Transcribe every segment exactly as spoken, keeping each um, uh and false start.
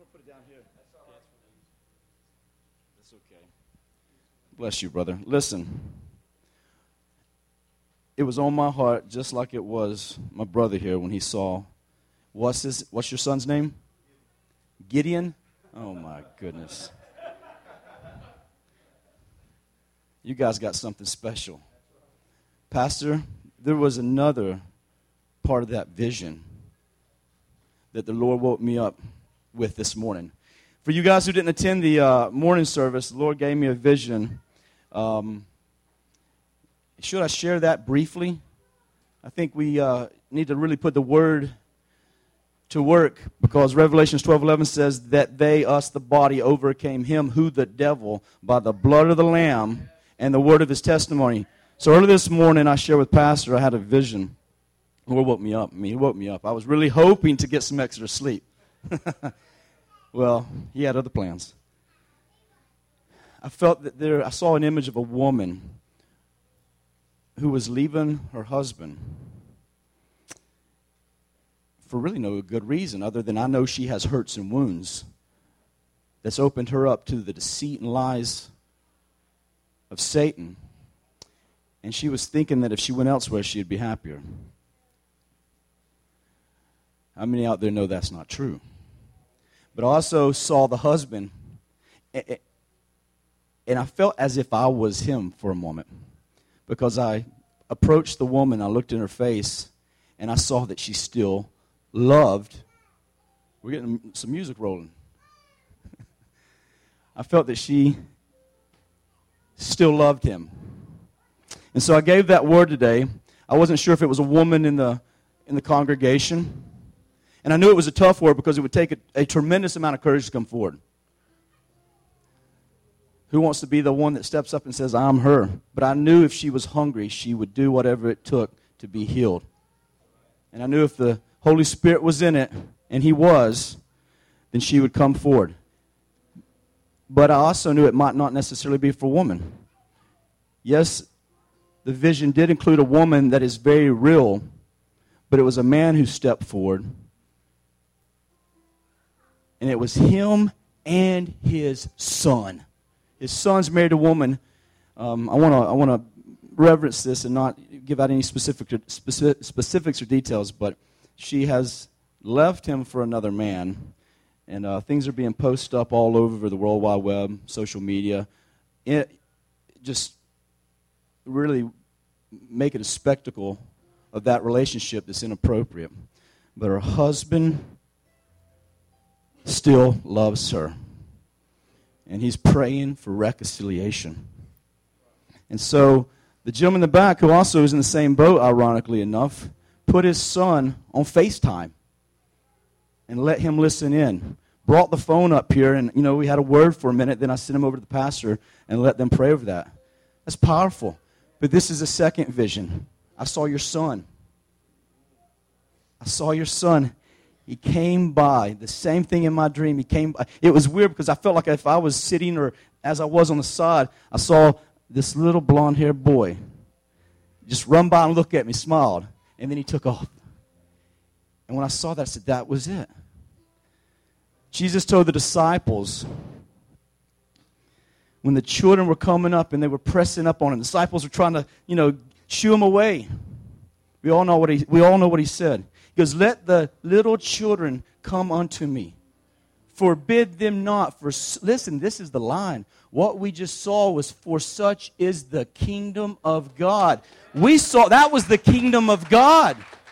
put it down here. That's okay. Bless you, brother. Listen, it was on my heart just like it was my brother here when he saw, what's this? What's your son's name? Gideon? Oh, my goodness. You guys got something special. Pastor, there was another part of that vision that the Lord woke me up with this morning. For you guys who didn't attend the uh, morning service, the Lord gave me a vision. Um, should I share that briefly? I think we uh, need to really put the word to work, because Revelation twelve eleven says that they, us, the body, overcame him, who the devil, by the blood of the Lamb and the word of his testimony. So early this morning, I shared with Pastor, I had a vision. The Lord woke me up. I mean, he woke me up. I was really hoping to get some extra sleep. Well, he had other plans. I felt that there, I saw an image of a woman who was leaving her husband for really no good reason other than I know she has hurts and wounds that's opened her up to the deceit and lies of Satan. And she was thinking that if she went elsewhere, she'd be happier. How many out there know that's not true? But I also saw the husband, and I felt as if I was him for a moment, because I approached the woman, I looked in her face, and I saw that she still loved. We're getting some music rolling. I felt that she still loved him. And so I gave that word today. I wasn't sure if it was a woman in the in the congregation. And I knew it was a tough word because it would take a, a tremendous amount of courage to come forward. Who wants to be the one that steps up and says, I'm her? But I knew if she was hungry, she would do whatever it took to be healed. And I knew if the Holy Spirit was in it, and he was, then she would come forward. But I also knew it might not necessarily be for a woman. Yes, the vision did include a woman that is very real, but it was a man who stepped forward. And it was him and his son. His son's married a woman. Um, I want to I want to reverence this and not give out any specific specific specifics or details, but she has left him for another man, and uh, things are being posted up all over the World Wide Web, social media. It just really make it a spectacle of that relationship that's inappropriate. But her husband still loves her. And he's praying for reconciliation. And so the gentleman in the back, who also is in the same boat, ironically enough, put his son on FaceTime and let him listen in. Brought the phone up here, and, you know, we had a word for a minute. Then I sent him over to the pastor and let them pray over that. That's powerful. But this is a second vision. I saw your son. I saw your son. He came by. The same thing in my dream. He came by. It was weird because I felt like if I was sitting or as I was on the side, I saw this little blonde-haired boy just run by and look at me, smiled, and then he took off. And when I saw that, I said, that was it. Jesus told the disciples, when the children were coming up and they were pressing up on him, the disciples were trying to, you know, shoo him away. We all know what he, we all know what he said. He goes, let the little children come unto me. Forbid them not. For listen, this is the line. What we just saw was, for such is the kingdom of God. We saw, that was the kingdom of God.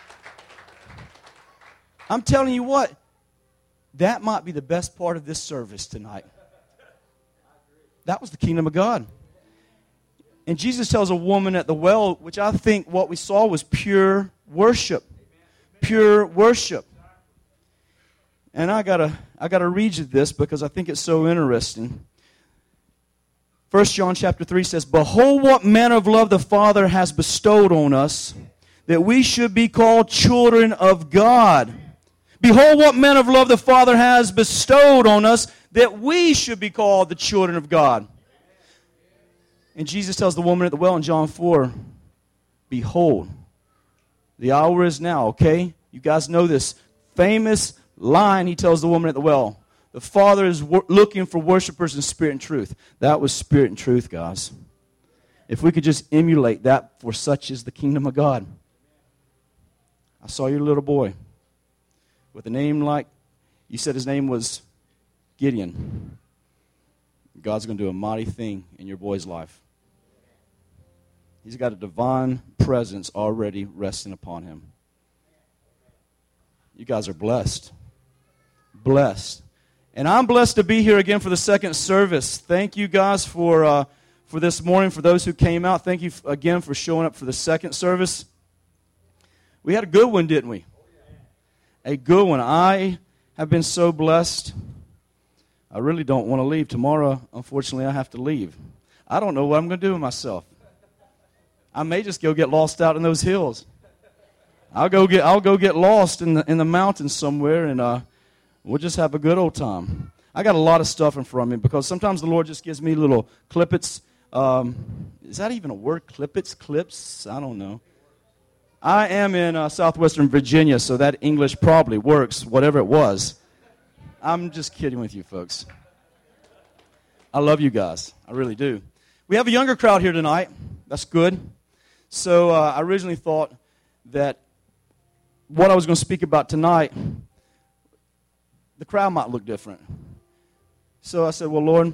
I'm telling you what, that might be the best part of this service tonight. That was the kingdom of God. And Jesus tells a woman at the well, which I think what we saw was pure worship. Pure worship. And I gotta I gotta read you this because I think it's so interesting. First John chapter three says, behold what manner of love the Father has bestowed on us, that we should be called children of God. Behold what manner of love the Father has bestowed on us, that we should be called the children of God. And Jesus tells the woman at the well in John four, behold, the hour is now, okay? You guys know this famous line he tells the woman at the well. The Father is wor- looking for worshipers in spirit and truth. That was spirit and truth, guys. If we could just emulate that, for such is the kingdom of God. I saw your little boy with a name like, you said his name was Gideon. God's going to do a mighty thing in your boy's life. He's got a divine presence already resting upon him. You guys are blessed. Blessed. And I'm blessed to be here again for the second service. Thank you guys for uh, for this morning, for those who came out. Thank you again for showing up for the second service. We had a good one, didn't we? A good one. I have been so blessed. I really don't want to leave. Tomorrow, unfortunately, I have to leave. I don't know what I'm going to do with myself. I may just go get lost out in those hills. I'll go get I'll go get lost in the in the mountains somewhere, and uh, we'll just have a good old time. I got a lot of stuff in front of me because sometimes the Lord just gives me little clippets. Um, is that even a word? Clippets, clips? I don't know. I am in uh, southwestern Virginia, so that English probably works, whatever it was. I'm just kidding with you, folks. I love you guys. I really do. We have a younger crowd here tonight. That's good. So uh, I originally thought that what I was going to speak about tonight, the crowd might look different. So I said, well, Lord,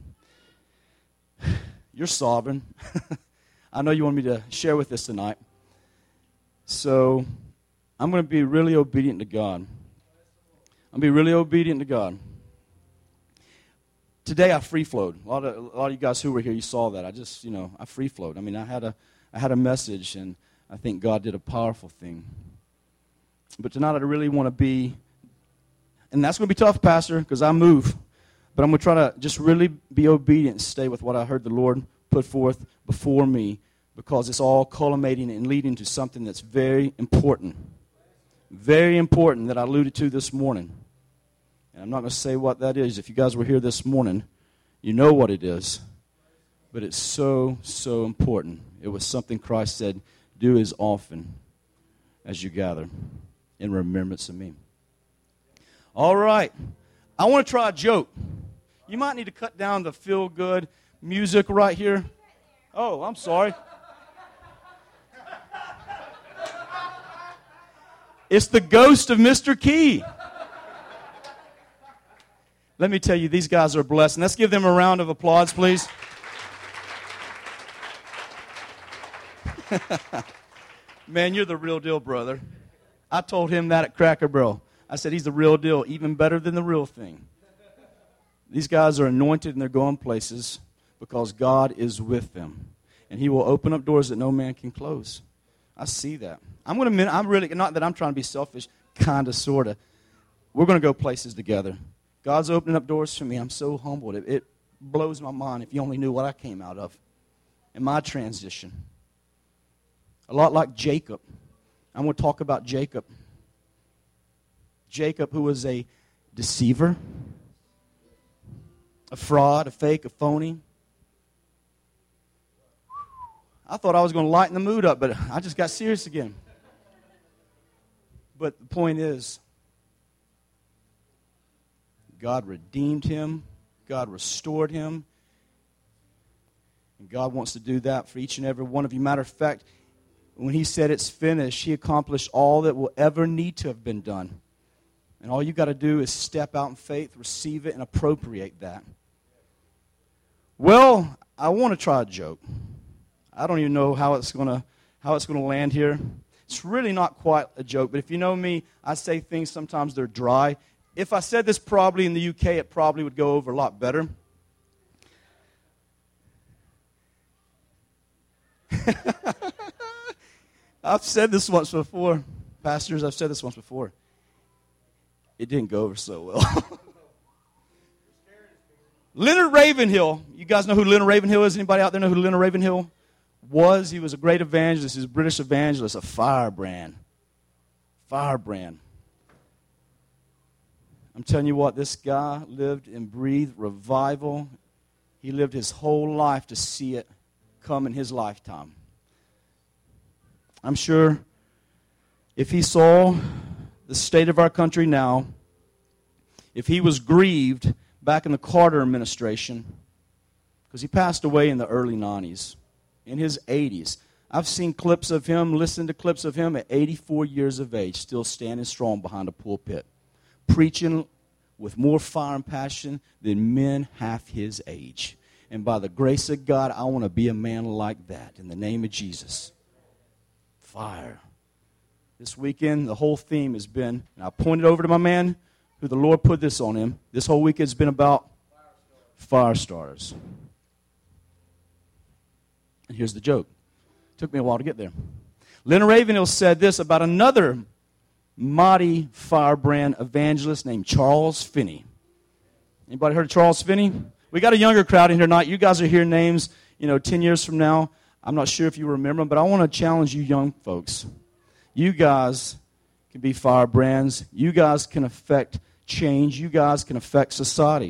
you're sovereign. I know you want me to share with this tonight. So I'm going to be really obedient to God. I'm going to be really obedient to God. Today I free-flowed. A lot of, a lot of you guys who were here, you saw that. I just, you know, I free-flowed. I mean, I had a, I had a message, and I think God did a powerful thing. But tonight I really want to be, and that's going to be tough, Pastor, because I move. But I'm going to try to just really be obedient and stay with what I heard the Lord put forth before me, because it's all culminating and leading to something that's very important. Very important that I alluded to this morning. And I'm not going to say what that is. If you guys were here this morning, you know what it is. But it's so, so important. It was something Christ said, do as often as you gather in remembrance of me. All right. I want to try a joke. You might need to cut down the feel-good music right here. Oh, I'm sorry. It's the ghost of Mister Key. Let me tell you, these guys are blessed. And let's give them a round of applause, please. Man, you're the real deal, brother. I told him that at Cracker Barrel. I said, he's the real deal, even better than the real thing. These guys are anointed and they're going places because God is with them. And he will open up doors that no man can close. I see that. I'm going to, I'm really, not that I'm trying to be selfish, kind of, sort of. We're going to go places together. God's opening up doors for me. I'm so humbled. It, it blows my mind if you only knew what I came out of in my transition. A lot like Jacob. I'm going to talk about Jacob. Jacob, who was a deceiver, a fraud, a fake, a phony. I thought I was going to lighten the mood up, but I just got serious again. But the point is, God redeemed him. God restored him. And God wants to do that for each and every one of you. Matter of fact, when he said it's finished, he accomplished all that will ever need to have been done. And all you got to do is step out in faith, receive it, and appropriate that. Well, I want to try a joke. I don't even know how it's going to how it's going to land here. It's really not quite a joke, but if you know me, I say things sometimes they're dry. If I said this probably in the U K, it probably would go over a lot better. I've said this once before. Pastors, I've said this once before. It didn't go over so well. Leonard Ravenhill. You guys know who Leonard Ravenhill is? Anybody out there know who Leonard Ravenhill was? He was a great evangelist. He was a British evangelist, a firebrand. Firebrand. I'm telling you what, this guy lived and breathed revival. He lived his whole life to see it come in his lifetime. I'm sure if he saw the state of our country now, if he was grieved back in the Carter administration, because he passed away in the early nineties, in his eighties. I've seen clips of him, listened to clips of him at eighty-four years of age, still standing strong behind a pulpit, preaching with more fire and passion than men half his age. And by the grace of God, I want to be a man like that in the name of Jesus. Fire. This weekend, the whole theme has been, and I pointed over to my man who the Lord put this on him. This whole weekend has been about fire starters. And here's the joke. It took me a while to get there. Leonard Ravenhill said this about another mighty firebrand evangelist named Charles Finney. Anybody heard of Charles Finney? We got a younger crowd in here tonight. You guys are hearing names, you know, ten years from now. I'm not sure if you remember them, but I want to challenge you young folks. You guys can be firebrands. You guys can affect change. You guys can affect society.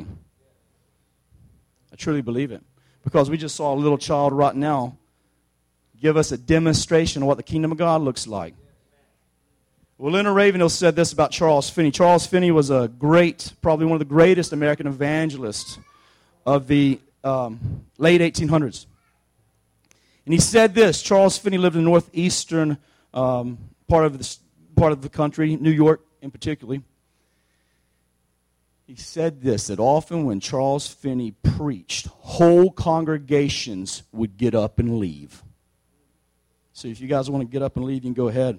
I truly believe it. Because we just saw a little child right now give us a demonstration of what the kingdom of God looks like. Well, Leonard Ravenhill said this about Charles Finney. Charles Finney was a great, probably one of the greatest American evangelists of the um, late eighteen hundreds. And he said this. Charles Finney lived in the northeastern um, part of the part of the country, New York in particular. He said this, that often when Charles Finney preached, whole congregations would get up and leave. So if you guys want to get up and leave, you can go ahead.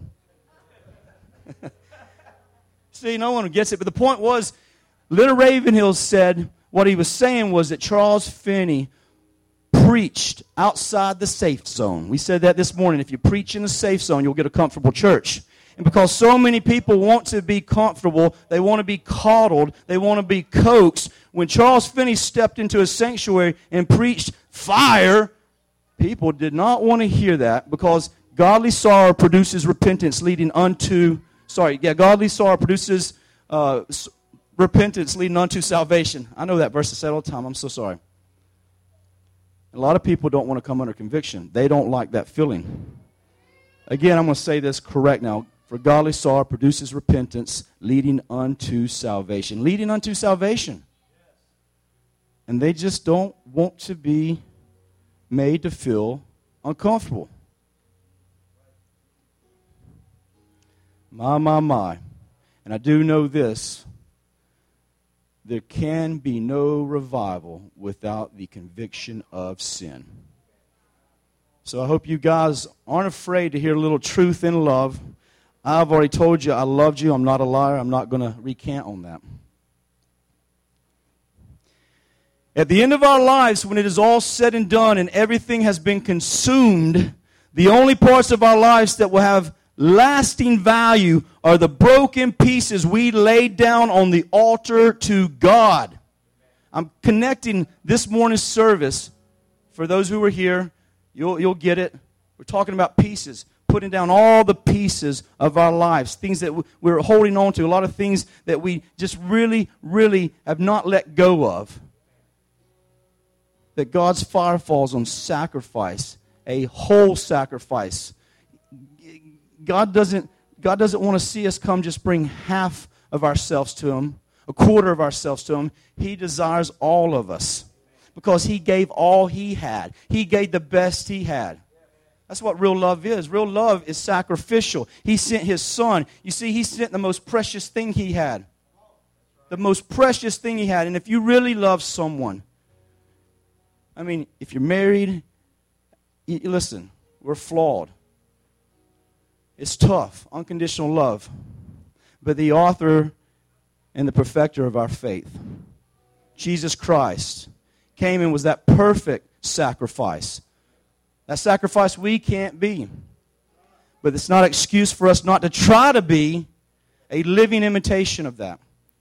See, no one gets it. But the point was, Leonard Ravenhill said what he was saying was that Charles Finney preached outside the safe zone. We said that this morning. If you preach in the safe zone, you'll get a comfortable church. And because so many people want to be comfortable, they want to be coddled, they want to be coaxed, when Charles Finney stepped into a sanctuary and preached fire, people did not want to hear that, because godly sorrow produces repentance leading unto, sorry, yeah, godly sorrow produces uh, repentance leading unto salvation. I know that verse is said all the time. I'm so sorry. A lot of people don't want to come under conviction. They don't like that feeling. Again, I'm going to say this correct now. For godly sorrow produces repentance, leading unto salvation. Leading unto salvation. And they just don't want to be made to feel uncomfortable. My, my, my. And I do know this. There can be no revival without the conviction of sin. So I hope you guys aren't afraid to hear a little truth in love. I've already told you I loved you. I'm not a liar. I'm not going to recant on that. At the end of our lives, when it is all said and done and everything has been consumed, the only parts of our lives that will have lasting value are the broken pieces we laid down on the altar to God. I'm connecting this morning's service. For those who were here, you'll, you'll get it. We're talking about pieces. Putting down all the pieces of our lives, things that we're holding on to, a lot of things that we just really, really have not let go of. That God's fire falls on sacrifice, a whole sacrifice. God doesn't, God doesn't want to see us come just bring half of ourselves to Him, a quarter of ourselves to Him. He desires all of us because He gave all He had. He gave the best He had. That's what real love is. Real love is sacrificial. He sent His Son. You see, He sent the most precious thing He had. The most precious thing He had. And if you really love someone, I mean, if you're married, you, listen, we're flawed. It's tough, unconditional love. But the author and the perfecter of our faith, Jesus Christ, came and was that perfect sacrifice. That sacrifice we can't be. But it's not an excuse for us not to try to be a living imitation of that.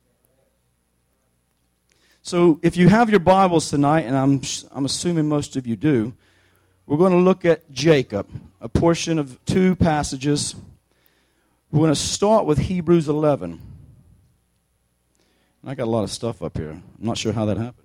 So if you have your Bibles tonight, and I'm, I'm assuming most of you do, we're going to look at Jacob, a portion of two passages. We're going to start with Hebrews eleven. I got a lot of stuff up here. I'm not sure how that happened.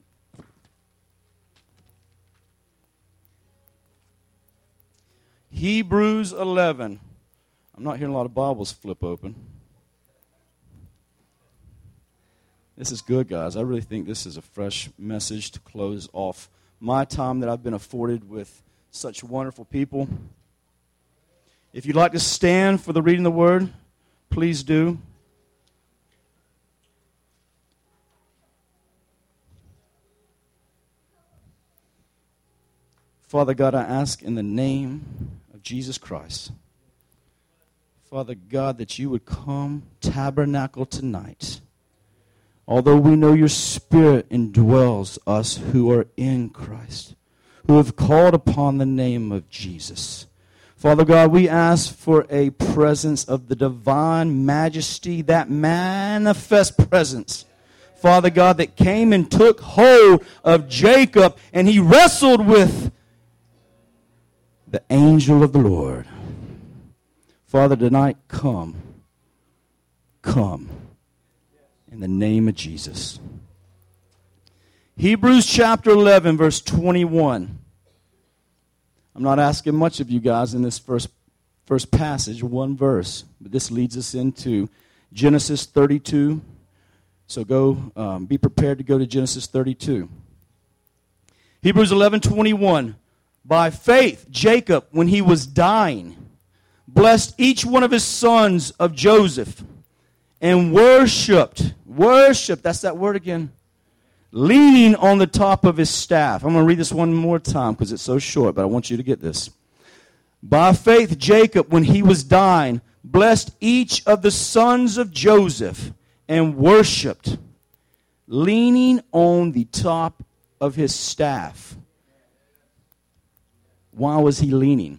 Hebrews eleven. I'm not hearing a lot of Bibles flip open. This is good, guys. I really think this is a fresh message to close off my time that I've been afforded with such wonderful people. If you'd like to stand for the reading of the word, please do. Father God, I ask in the name of Jesus Christ, Father God, that you would come tabernacle tonight. Although we know your Spirit indwells us who are in Christ, who have called upon the name of Jesus. Father God, we ask for a presence of the divine majesty, that manifest presence, Father God, that came and took hold of Jacob, and he wrestled with the angel of the Lord. Father, tonight, come. Come. In the name of Jesus. Hebrews chapter eleven, verse twenty-one. I'm not asking much of you guys in this first, first passage, one verse. But this leads us into Genesis thirty-two. So go, um, be prepared to go to Genesis thirty-two. Hebrews eleven twenty-one. By faith, Jacob, when he was dying, blessed each one of his sons of Joseph, and worshipped, worshipped, that's that word again, leaning on the top of his staff. I'm going to read this one more time because it's so short, but I want you to get this. By faith, Jacob, when he was dying, blessed each of the sons of Joseph, and worshipped, leaning on the top of his staff. Why was he leaning?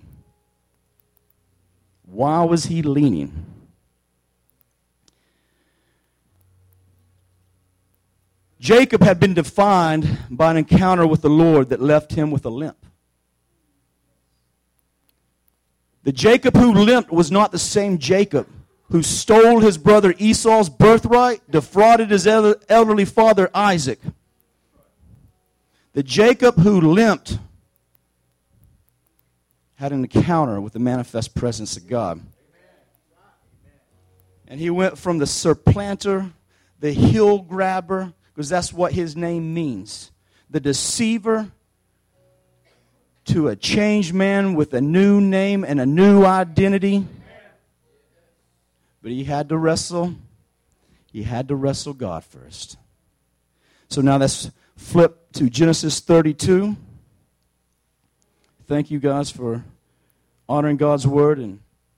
Why was he leaning? Jacob had been defined by an encounter with the Lord that left him with a limp. The Jacob who limped was not the same Jacob who stole his brother Esau's birthright, defrauded his elderly father Isaac. The Jacob who limped had an encounter with the manifest presence of God. And he went from the supplanter, the heel grabber, because that's what his name means, the deceiver, to a changed man with a new name and a new identity. But he had to wrestle. He had to wrestle God first. So now let's flip to Genesis thirty-two. Thank you guys for honoring God's word, and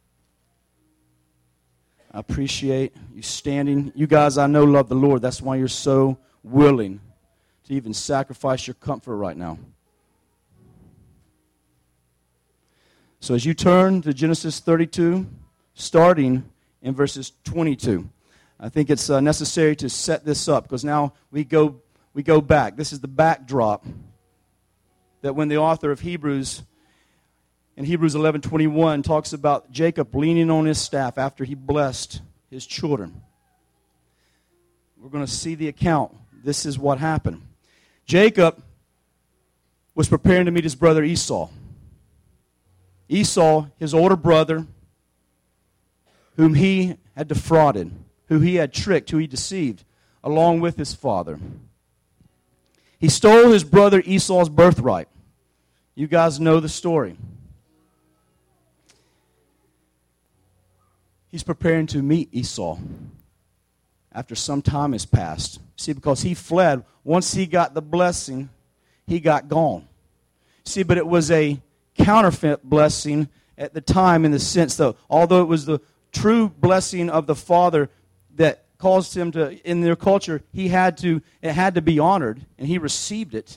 I appreciate you standing. You guys, I know, love the Lord. That's why you're so willing to even sacrifice your comfort right now. So as you turn to Genesis thirty-two, starting in verses twenty-two, I think it's uh, necessary to set this up because now we go we go back. This is the backdrop that when the author of Hebrews in Hebrews eleven twenty-one talks about Jacob leaning on his staff after he blessed his children. We're going to see the account. This is what happened. Jacob was preparing to meet his brother Esau. Esau, his older brother, whom he had defrauded, who he had tricked, who he deceived, along with his father. He stole his brother Esau's birthright. You guys know the story. He's preparing to meet Esau after some time has passed. See, because he fled. Once he got the blessing, he got gone. See, but it was a counterfeit blessing at the time in the sense that although it was the true blessing of the father that caused him to, in their culture, he had to, it had to be honored, and he received it.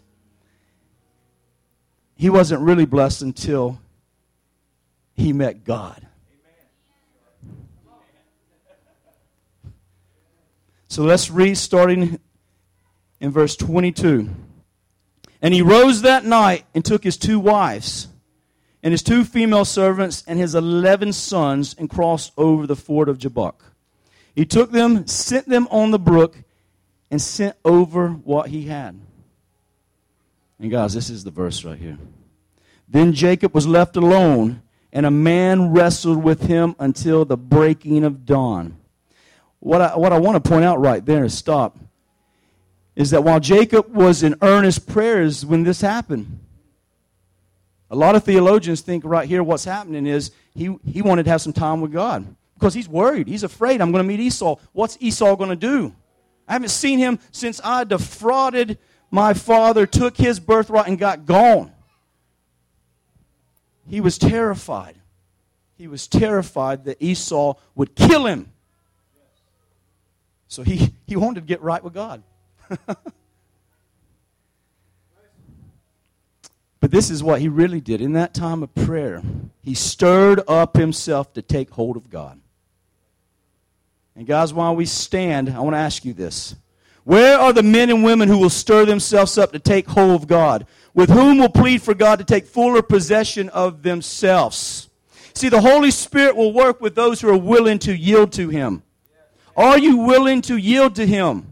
He wasn't really blessed until he met God. So let's read starting in verse twenty-two. And he rose that night and took his two wives and his two female servants and his eleven sons and crossed over the ford of Jabbok. He took them, sent them on the brook, and sent over what he had. And guys, this is the verse right here. Then Jacob was left alone, and a man wrestled with him until the breaking of dawn. What I, what I want to point out right there is stop. is that while Jacob was in earnest prayers when this happened, a lot of theologians think right here what's happening is he, he wanted to have some time with God because he's worried. He's afraid, I'm going to meet Esau. What's Esau going to do? I haven't seen him since I defrauded my father, took his birthright, and got gone. He was terrified. He was terrified that Esau would kill him. So he, he wanted to get right with God. But this is what he really did. In that time of prayer, he stirred up himself to take hold of God. And guys, while we stand, I want to ask you this. Where are the men and women who will stir themselves up to take hold of God? With whom will plead for God to take fuller possession of themselves? See, the Holy Spirit will work with those who are willing to yield to Him. Are you willing to yield to Him?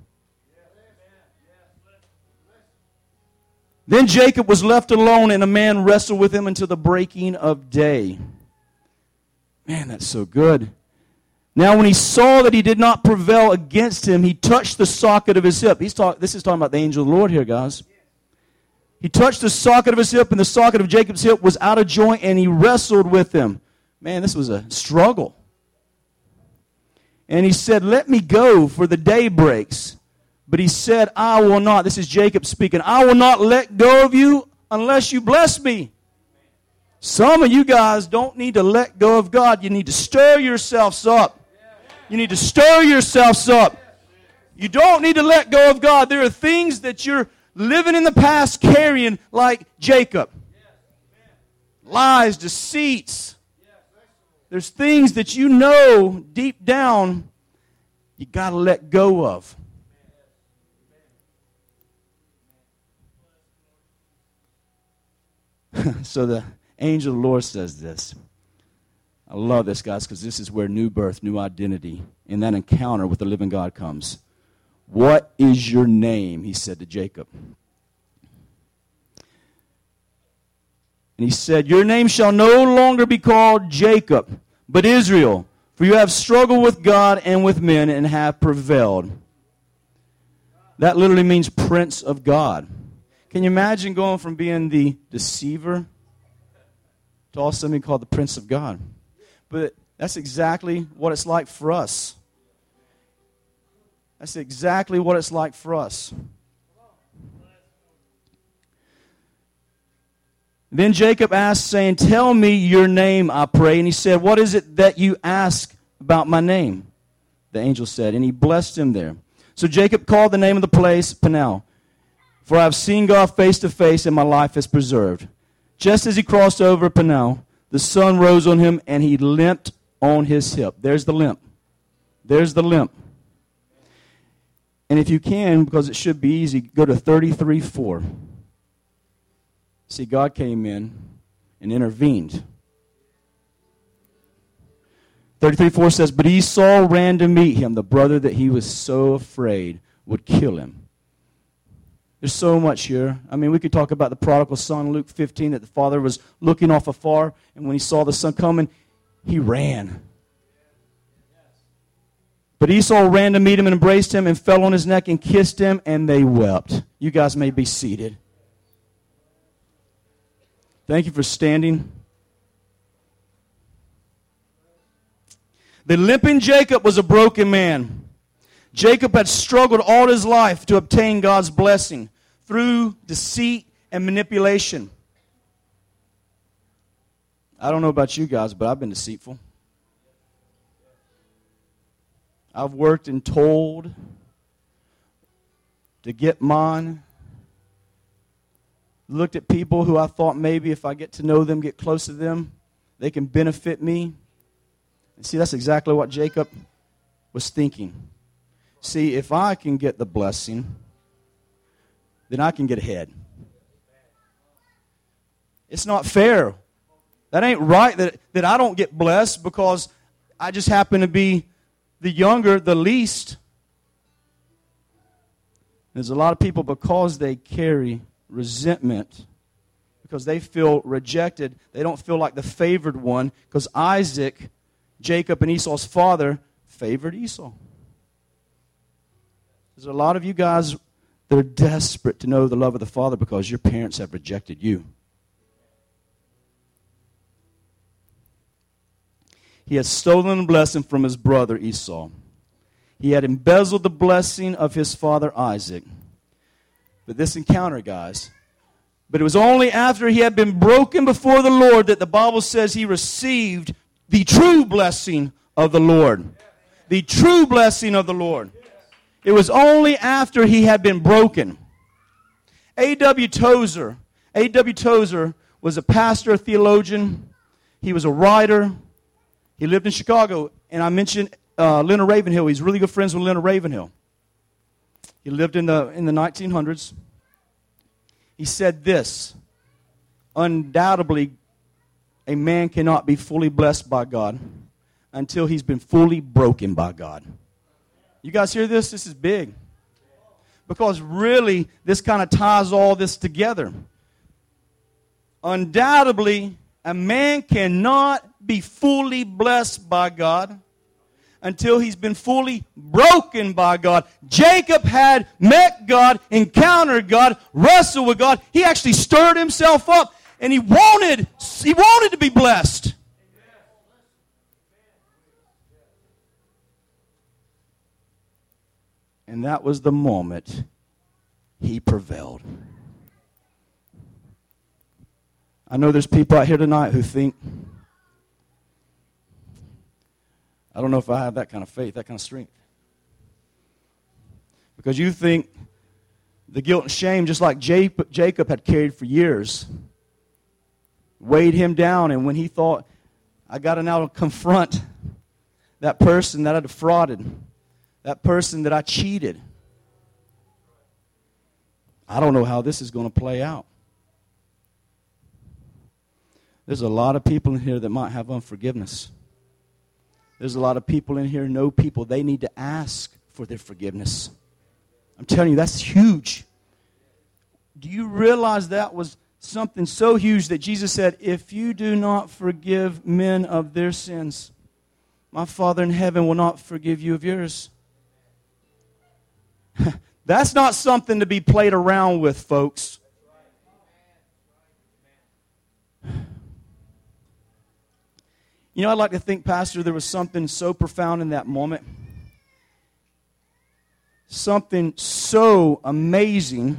Then Jacob was left alone, and a man wrestled with him until the breaking of day. Man, that's so good. Now when he saw that he did not prevail against him, he touched the socket of his hip. He's talk, this is talking about the angel of the Lord here, guys. He touched the socket of his hip, and the socket of Jacob's hip was out of joint, and he wrestled with him. Man, this was a struggle. And he said, let me go, for the day breaks. But he said, I will not. This is Jacob speaking. I will not let go of you unless you bless me. Some of you guys don't need to let go of God. You need to stir yourselves up. You need to stir yourselves up. You don't need to let go of God. There are things that you're living in the past carrying like Jacob. Lies, deceits. There's things that you know deep down you got to let go of. So the angel of the Lord says this. I love this, guys, because this is where new birth, new identity, in that encounter with the living God comes. What is your name? He said to Jacob. And he said, your name shall no longer be called Jacob, but Israel, for you have struggled with God and with men and have prevailed. That literally means Prince of God. Can you imagine going from being the deceiver to also being called the Prince of God? But that's exactly what it's like for us. That's exactly what it's like for us. Then Jacob asked, saying, tell me your name, I pray. And he said, what is it that you ask about my name? The angel said, and he blessed him there. So Jacob called the name of the place Peniel. For I have seen God face to face, and my life is preserved. Just as he crossed over Peniel, the sun rose on him, and he limped on his hip. There's the limp. There's the limp. And if you can, because it should be easy, go to thirty-three four. See, God came in and intervened. thirty-three four says, but Esau ran to meet him, the brother that he was so afraid would kill him. There's so much here. I mean, we could talk about the prodigal son, Luke fifteen, that the father was looking off afar, and when he saw the son coming, he ran. But Esau ran to meet him and embraced him and fell on his neck and kissed him, and they wept. You guys may be seated. Thank you for standing. The limping Jacob was a broken man. Jacob had struggled all his life to obtain God's blessing through deceit and manipulation. I don't know about you guys, but I've been deceitful. I've worked and told to get mine. Looked at people who I thought maybe if I get to know them, get close to them, they can benefit me. And see, that's exactly what Jacob was thinking. See, if I can get the blessing, then I can get ahead. It's not fair. That ain't right that, that I don't get blessed because I just happen to be the younger, the least. There's a lot of people, because they carry resentment, because they feel rejected, they don't feel like the favored one, because Isaac, Jacob and Esau's father, favored Esau. There's a lot of you guys They're desperate to know the love of the Father because your parents have rejected you. He had stolen the blessing from his brother Esau. He had embezzled the blessing of his father Isaac. But this encounter, guys, but it was only after he had been broken before the Lord that the Bible says he received the true blessing of the Lord. The true blessing of the Lord. It was only after he had been broken. A W Tozer. A W Tozer was a pastor, a theologian. He was a writer. He lived in Chicago. And I mentioned uh, Leonard Ravenhill. He's really good friends with Leonard Ravenhill. He lived in the in the nineteen hundreds. He said this, undoubtedly, a man cannot be fully blessed by God until he's been fully broken by God. You guys hear this? This is big. Because really, this kind of ties all this together. Undoubtedly, a man cannot be fully blessed by God until he's been fully broken by God. Jacob had met God, encountered God, wrestled with God. He actually stirred himself up, and he wanted, he wanted to be blessed. And that was the moment he prevailed. I know there's people out here tonight who think, I don't know if I have that kind of faith, that kind of strength. Because you think the guilt and shame, just like Jacob had carried for years, weighed him down. And when he thought, I got to now confront that person that I defrauded, that person that I cheated, I don't know how this is going to play out. There's a lot of people in here that might have unforgiveness. There's a lot of people in here, know people, they need to ask for their forgiveness. I'm telling you, that's huge. Do you realize that was something so huge that Jesus said, if you do not forgive men of their sins, my Father in heaven will not forgive you of yours. That's not something to be played around with, folks. You know, I'd like to think, Pastor, there was something so profound in that moment. Something so amazing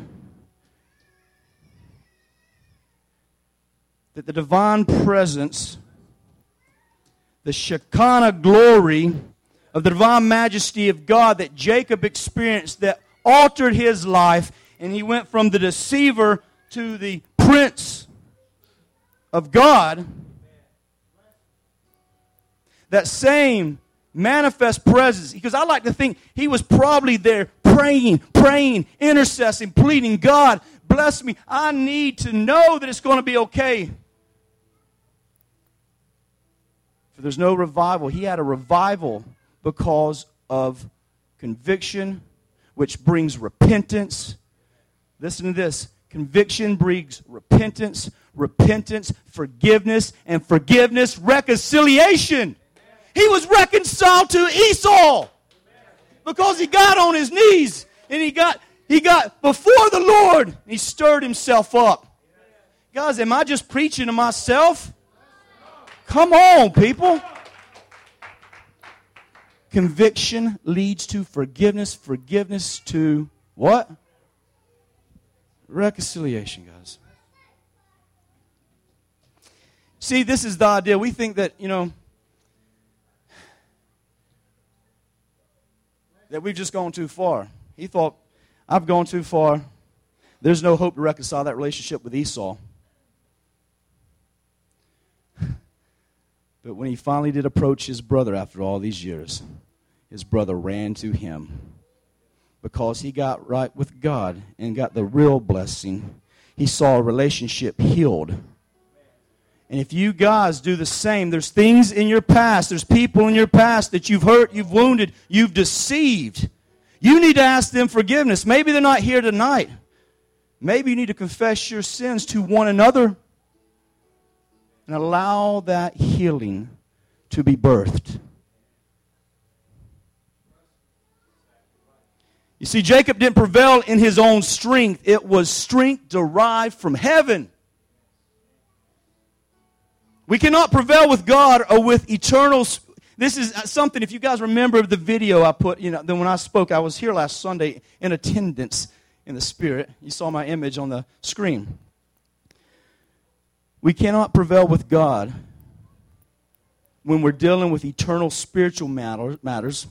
that the divine presence, the Shekinah glory of the divine majesty of God that Jacob experienced that altered his life, and he went from the deceiver to the prince of God. That same manifest presence, because I like to think he was probably there praying, praying, intercessing, pleading, God, bless me. I need to know that it's going to be okay. For there's no revival. He had a revival because of conviction, which brings repentance. Listen to this. Conviction brings repentance, repentance, forgiveness, and forgiveness, reconciliation. He was reconciled to Esau because he got on his knees and he got he got before the Lord and he stirred himself up. Guys, am I just preaching to myself? Come on, people. Conviction leads to forgiveness, forgiveness to what? Reconciliation, guys. See, this is the idea. We think that, you know, that we've just gone too far. He thought, I've gone too far. There's no hope to reconcile that relationship with Esau. But when he finally did approach his brother after all these years, his brother ran to him because he got right with God and got the real blessing. He saw a relationship healed. And if you guys do the same, there's things in your past, there's people in your past that you've hurt, you've wounded, you've deceived. You need to ask them forgiveness. Maybe they're not here tonight. Maybe you need to confess your sins to one another and allow that healing to be birthed. You see, Jacob didn't prevail in his own strength. It was strength derived from heaven. We cannot prevail with God or with eternal. This is something, if you guys remember the video I put, you know, then when I spoke, I was here last Sunday in attendance in the Spirit. You saw my image on the screen. We cannot prevail with God when we're dealing with eternal spiritual matters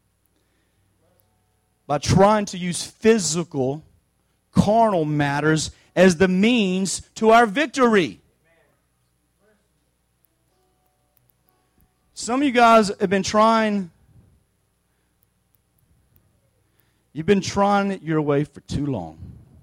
by trying to use physical, carnal matters as the means to our victory. Some of you guys have been trying, you've been trying it your way for too long.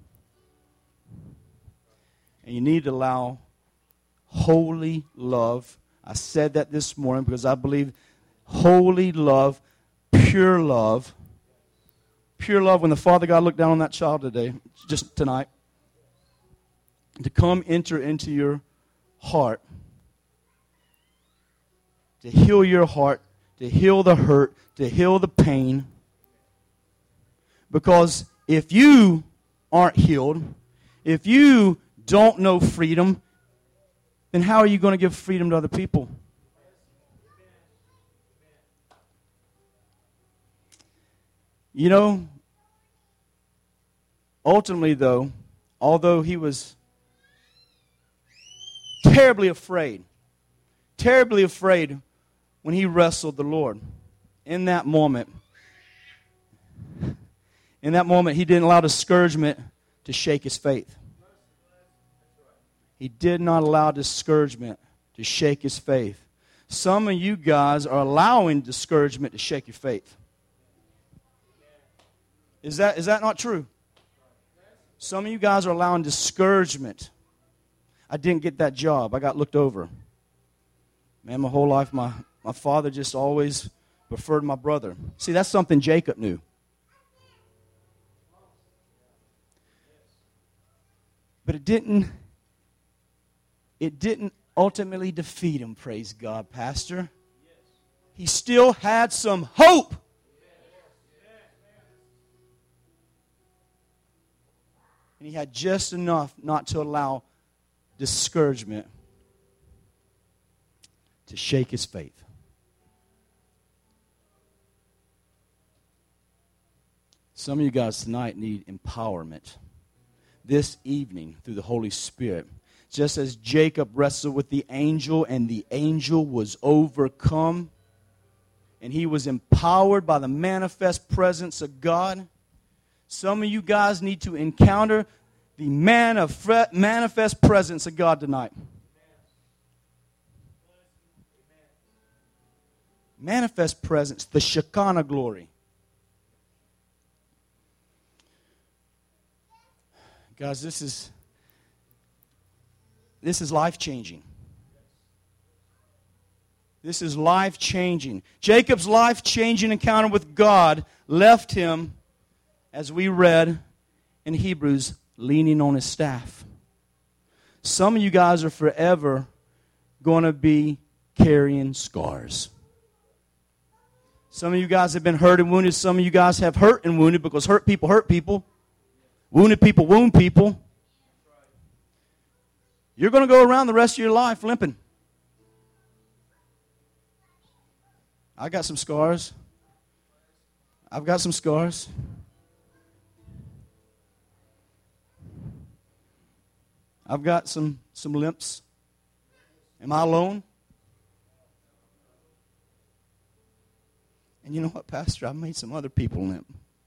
And you need to allow holy love. I said that this morning because I believe holy love, pure love, pure love, when the Father God looked down on that child today, just tonight, to come enter into your heart, to heal your heart, to heal the hurt, to heal the pain. Because if you aren't healed, if you don't know freedom, then how are you going to give freedom to other people? You know, ultimately though, although he was terribly afraid, terribly afraid when he wrestled the Lord, in that moment, in that moment, he didn't allow discouragement to shake his faith. He did not allow discouragement to shake his faith. Some of you guys are allowing discouragement to shake your faith. Is that, is that not true? Some of you guys are allowing discouragement. I didn't get that job. I got looked over. Man, my whole life, my, my father just always preferred my brother. See, that's something Jacob knew. But it didn't, it didn't ultimately defeat him, praise God, Pastor. He still had some hope. And he had just enough not to allow discouragement to shake his faith. Some of you guys tonight need empowerment. This evening, through the Holy Spirit, just as Jacob wrestled with the angel and the angel was overcome and he was empowered by the manifest presence of God, some of you guys need to encounter the manif- manifest presence of God tonight. Manifest presence, the Shekinah glory. Guys, this is this is life-changing. This is life-changing. Jacob's life-changing encounter with God left him, as we read in Hebrews, leaning on his staff. Some of you guys are forever going to be carrying scars. Some of you guys have been hurt and wounded. Some of you guys have hurt and wounded because hurt people hurt people. Wounded people wound people. You're going to go around the rest of your life limping. I got some scars. I've got some scars. I've got some, some limps. Am I alone? And you know what, Pastor? I've made some other people limp.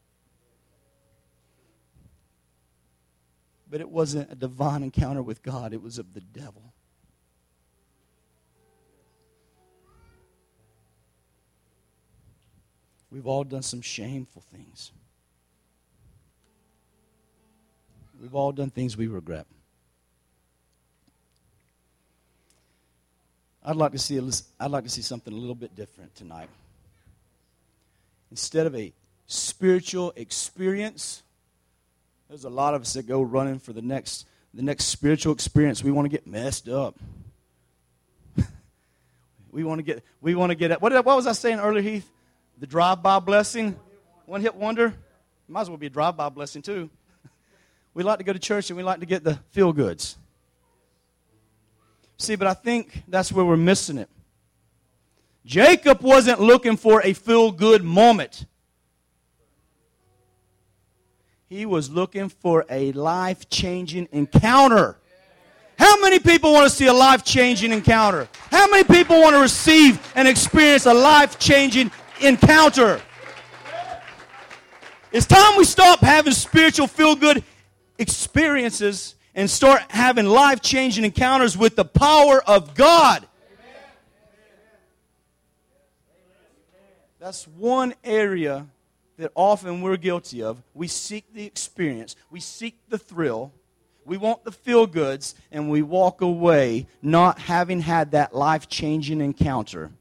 But it wasn't a divine encounter with God. It was of the devil. We've all done some shameful things. We've all done things we regret. I'd like to see a, I'd like to see something a little bit different tonight. Instead of a spiritual experience, there's a lot of us that go running for the next the next spiritual experience. We want to get messed up. we want to get we want to get what did, what was I saying earlier, Heath? The drive-by blessing, one hit wonder. Might as well be a drive-by blessing too. We like to go to church and we like to get the feel-goods. See, but I think that's where we're missing it. Jacob wasn't looking for a feel-good moment. He was looking for a life-changing encounter. How many people want to see a life-changing encounter? How many people want to receive and experience a life-changing encounter? It's time we stop having spiritual feel-good experiences and start having life-changing encounters with the power of God. That's one area that often we're guilty of. We seek the experience. We seek the thrill. We want the feel-goods, and we walk away not having had that life-changing encounter.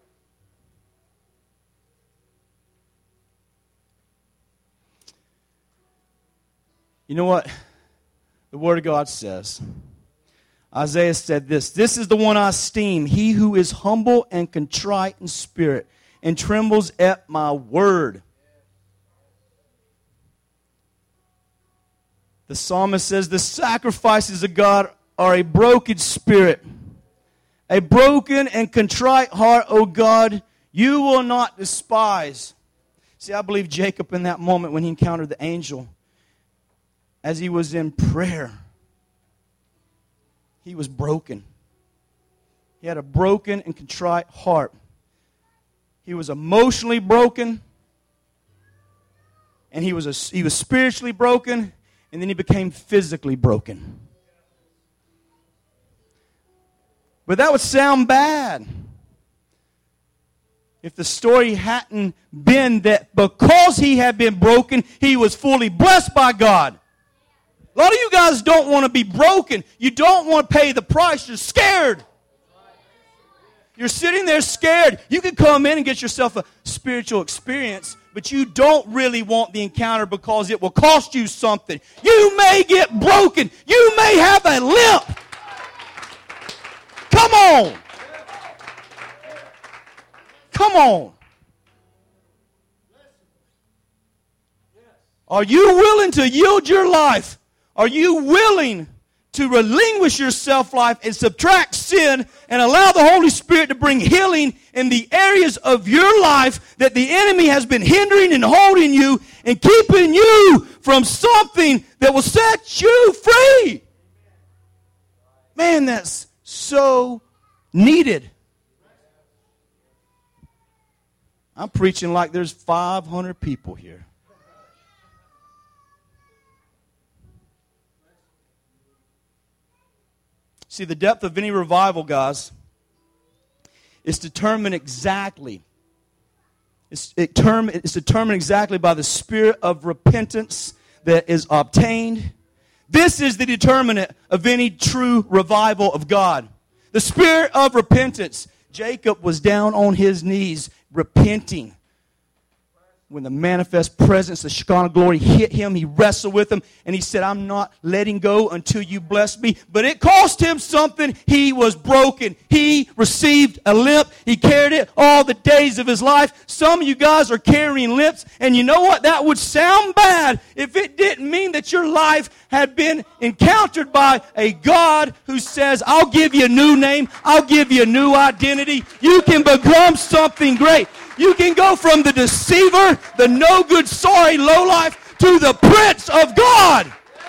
You know what the Word of God says? Isaiah said this, "This is the one I esteem, he who is humble and contrite in spirit, and trembles at my word." The psalmist says, "The sacrifices of God are a broken spirit, a broken and contrite heart, O God, you will not despise." See, I believe Jacob in that moment when he encountered the angel, as he was in prayer, he was broken. He had a broken and contrite heart. He was emotionally broken, and he was a, he was spiritually broken, and then he became physically broken. But that would sound bad if the story hadn't been that because he had been broken, he was fully blessed by God. A lot of you guys don't want to be broken. You don't want to pay the price. You're scared. You're sitting there scared. You can come in and get yourself a spiritual experience, but you don't really want the encounter because it will cost you something. You may get broken. You may have a limp. Come on. Come on. Are you willing to yield your life? Are you willing to relinquish your self-life and subtract sin and allow the Holy Spirit to bring healing in the areas of your life that the enemy has been hindering and holding you and keeping you from something that will set you free? Man, that's so needed. I'm preaching like there's five hundred people here. See, the depth of any revival, guys, is determined exactly. It's, it term, it's determined exactly by the spirit of repentance that is obtained. This is the determinant of any true revival of God. The spirit of repentance. Jacob was down on his knees repenting. When the manifest presence, the Shekinah glory hit him, he wrestled with him, and he said, "I'm not letting go until you bless me." But it cost him something. He was broken. He received a limp. He carried it all the days of his life. Some of you guys are carrying limps, and you know what? That would sound bad if it didn't mean that your life had been encountered by a God who says, "I'll give you a new name. I'll give you a new identity. You can become something great." You can go from the deceiver, the no good, sorry, lowlife, to the Prince of God.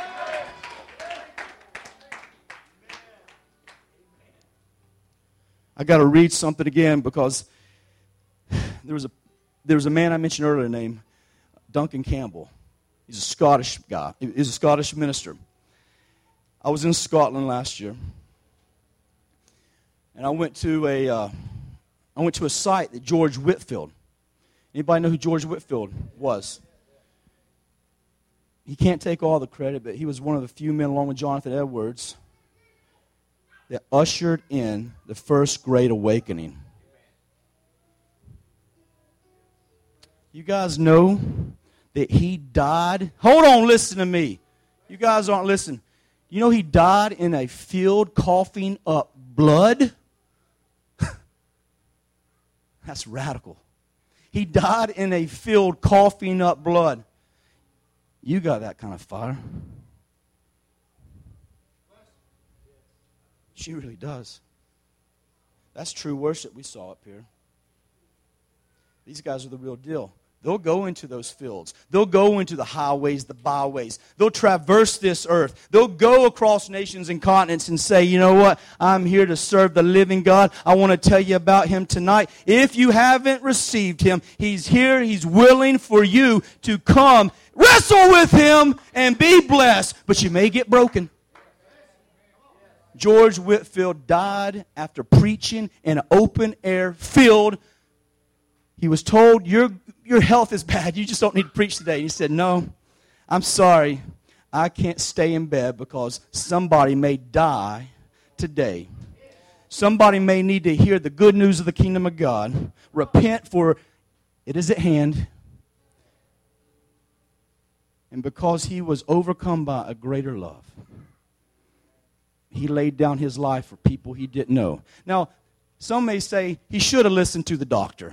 I got to read something again because there was a there was a man I mentioned earlier named Duncan Campbell. He's a Scottish guy. He's a Scottish minister. I was in Scotland last year, and I went to a. Uh, I went to a site that George Whitefield. Anybody know who George Whitefield was? He can't take all the credit, but he was one of the few men, along with Jonathan Edwards, that ushered in the first Great Awakening. You guys know that he died. Hold on, listen to me. You guys aren't listening. You know he died in a field coughing up blood? That's radical. He died in a field coughing up blood. You got that kind of fire. She really does. That's true worship we saw up here. These guys are the real deal. They'll go into those fields. They'll go into the highways, the byways. They'll traverse this earth. They'll go across nations and continents and say, you know what? I'm here to serve the living God. I want to tell you about Him tonight. If you haven't received Him, He's here. He's willing for you to come, wrestle with Him, and be blessed. But you may get broken. George Whitefield died after preaching in an open-air field. He was told, your, your health is bad. You just don't need to preach today. He said, no, I'm sorry. I can't stay in bed because somebody may die today. Somebody may need to hear the good news of the kingdom of God. Repent, for it is at hand. And because he was overcome by a greater love, he laid down his life for people he didn't know. Now, some may say he should have listened to the doctor.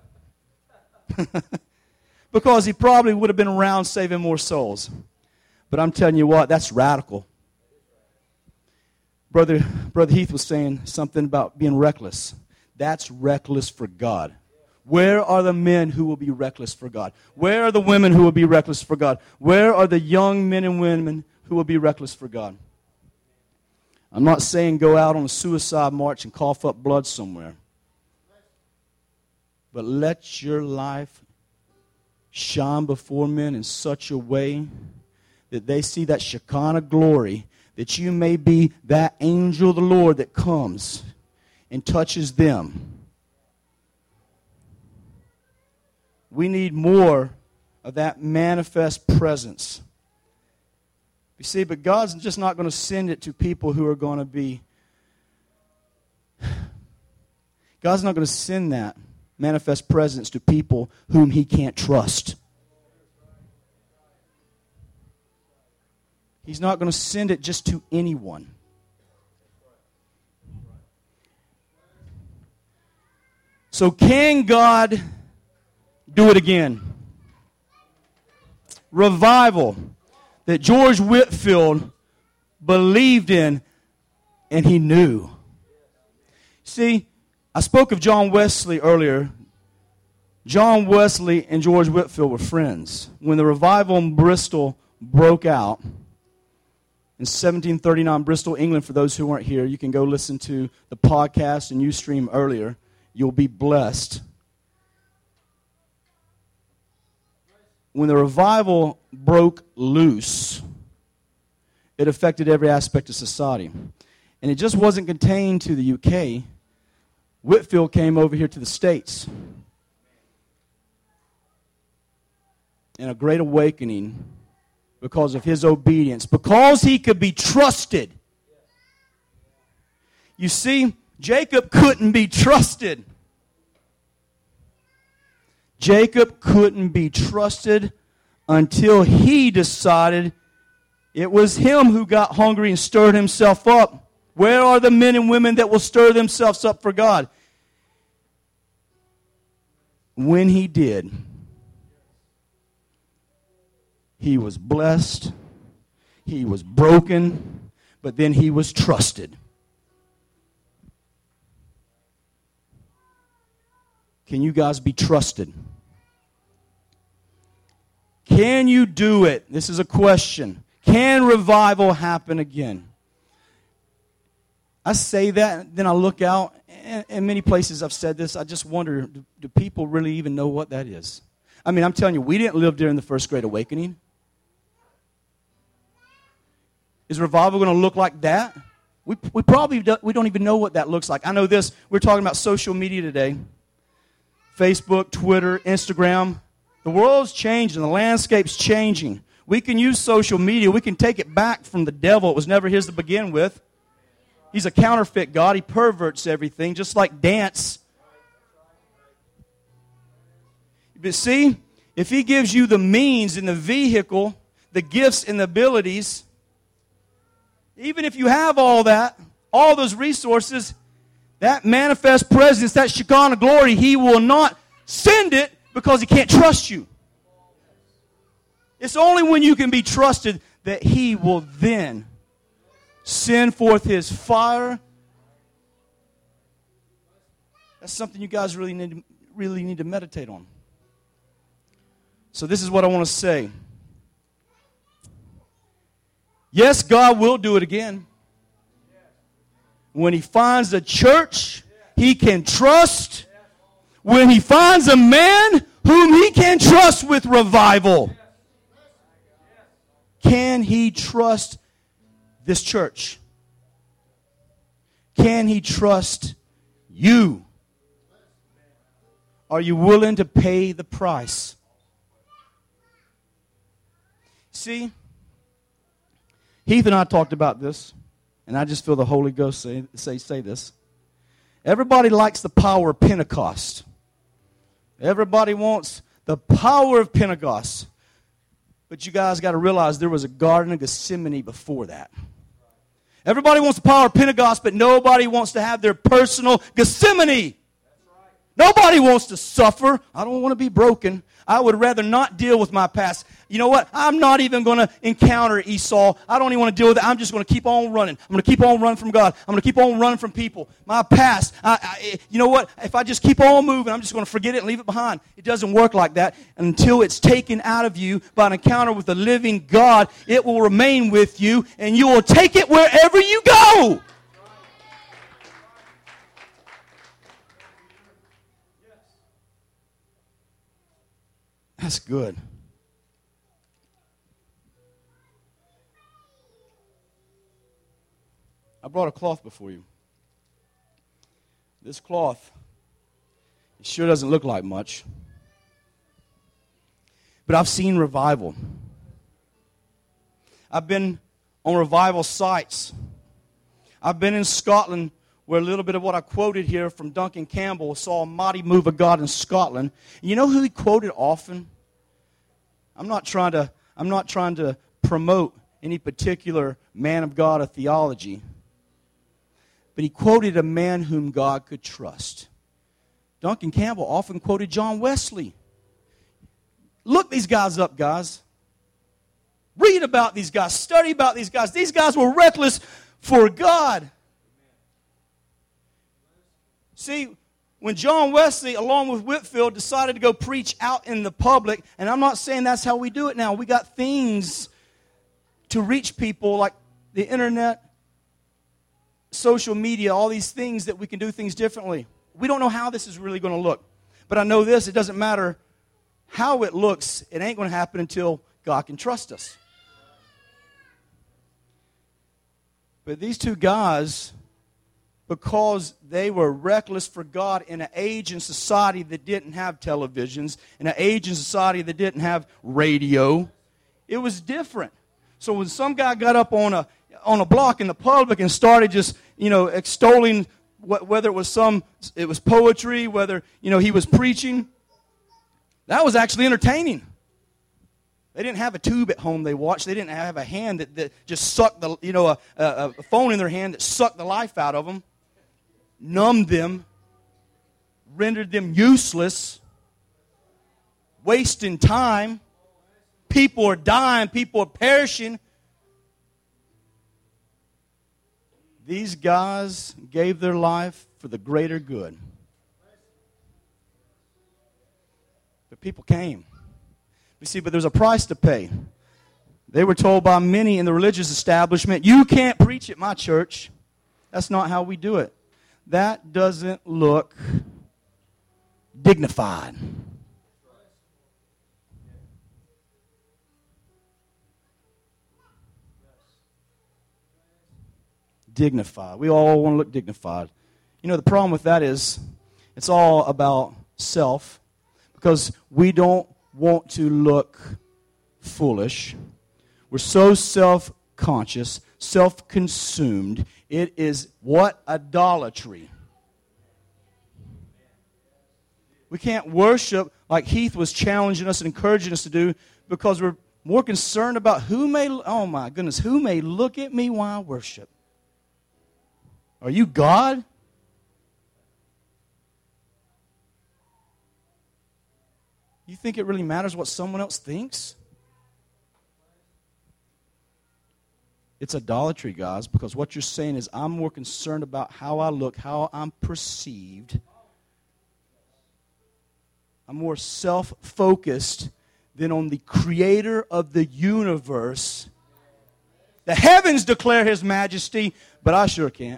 Because he probably would have been around saving more souls. But I'm telling you what, that's radical. Brother, Brother Heath was saying something about being reckless. That's reckless for God. Where are the men who will be reckless for God? Where are the women who will be reckless for God? Where are the young men and women who will be reckless for God? I'm not saying go out on a suicide march and cough up blood somewhere. But let your life shine before men in such a way that they see that Shekinah glory, that you may be that angel of the Lord that comes and touches them. We need more of that manifest presence. You see, but God's just not going to send it to people who are going to be... God's not going to send that manifest presence to people whom He can't trust. He's not going to send it just to anyone. So can God do it again? Revival that George Whitefield believed in and he knew. See, I spoke of John Wesley earlier. John Wesley and George Whitefield were friends. When the revival in Bristol broke out in seventeen thirty-nine, Bristol, England, for those who weren't here, you can go listen to the podcast and Ustream earlier. You'll be blessed. When the revival broke loose, it affected every aspect of society. And it just wasn't contained to the U K. Whitefield came over here to the States. And a great awakening because of his obedience. Because he could be trusted. You see, Jacob couldn't be trusted. Jacob couldn't be trusted until he decided it was him who got hungry and stirred himself up. Where are the men and women that will stir themselves up for God? When he did, he was blessed, he was broken, but then he was trusted. Can you guys be trusted? Can you do it? This is a question. Can revival happen again? I say that, then I look out, and in many places I've said this, I just wonder, do, do people really even know what that is? I mean, I'm telling you, we didn't live during the First Great Awakening. Is revival going to look like that? We, we probably do, we don't even know what that looks like. I know this, we're talking about social media today. Facebook, Twitter, Instagram. The world's changing. The landscape's changing. We can use social media. We can take it back from the devil. It was never his to begin with. He's a counterfeit God. He perverts everything, just like dance. But see, if he gives you the means and the vehicle, the gifts and the abilities, even if you have all that, all those resources, that manifest presence, that Shekinah glory, he will not send it because he can't trust you. It's only when you can be trusted that He will then send forth His fire. That's something you guys really need to, really need to meditate on. So this is what I want to say. Yes, God will do it again. When He finds a church He can trust, when He finds a man whom He can trust with revival, can He trust this church? Can He trust you? Are you willing to pay the price? See, Heath and I talked about this, and I just feel the Holy Ghost say, say, say this. Everybody likes the power of Pentecost. Everybody wants the power of Pentecost. But you guys got to realize there was a Garden of Gethsemane before that. Everybody wants the power of Pentecost, but nobody wants to have their personal Gethsemane. Nobody wants to suffer. I don't want to be broken. I would rather not deal with my past. You know what? I'm not even going to encounter Esau. I don't even want to deal with it. I'm just going to keep on running. I'm going to keep on running from God. I'm going to keep on running from people. My past, I, I, you know what? If I just keep on moving, I'm just going to forget it and leave it behind. It doesn't work like that. Until it's taken out of you by an encounter with the living God, it will remain with you, and you will take it wherever you go. That's good. I brought a cloth before you. This cloth, it sure doesn't look like much. But I've seen revival. I've been on revival sites. I've been in Scotland, where a little bit of what I quoted here from Duncan Campbell saw a mighty move of God in Scotland. And you know who he quoted often? I'm not trying to, I'm not trying to promote any particular man of God or theology. But he quoted a man whom God could trust. Duncan Campbell often quoted John Wesley. Look these guys up, guys. Read about these guys. Study about these guys. These guys were reckless for God. See, when John Wesley, along with Whitefield, decided to go preach out in the public, and I'm not saying that's how we do it now. We got things to reach people like the internet, social media, all these things that we can do things differently. We don't know how this is really going to look. But I know this, it doesn't matter how it looks. It ain't going to happen until God can trust us. But these two guys, because they were reckless for God in an age and society that didn't have televisions, in an age and society that didn't have radio, it was different. So when some guy got up on a on a block in the public and started just, you know, extolling wh- whether it was some, it was poetry, whether, you know, he was preaching, that was actually entertaining. They didn't have a tube at home they watched. They didn't have a hand that, that just sucked the, you know, a, a, a phone in their hand that sucked the life out of them, numbed them, rendered them useless, wasting time. People are dying. People are perishing. These guys gave their life for the greater good. But people came. You see, but there's a price to pay. They were told by many in the religious establishment, you can't preach at my church. That's not how we do it. That doesn't look dignified. Dignified. We all want to look dignified. You know, the problem with that is it's all about self, because we don't want to look foolish. We're so self-conscious, self-consumed. It is what? Idolatry. We can't worship like Heath was challenging us and encouraging us to do, because we're more concerned about who may, oh my goodness, who may look at me while I worship. Are you God? You think it really matters what someone else thinks? It's idolatry, guys, because what you're saying is I'm more concerned about how I look, how I'm perceived. I'm more self-focused than on the creator of the universe. The heavens declare his majesty, but I sure can't.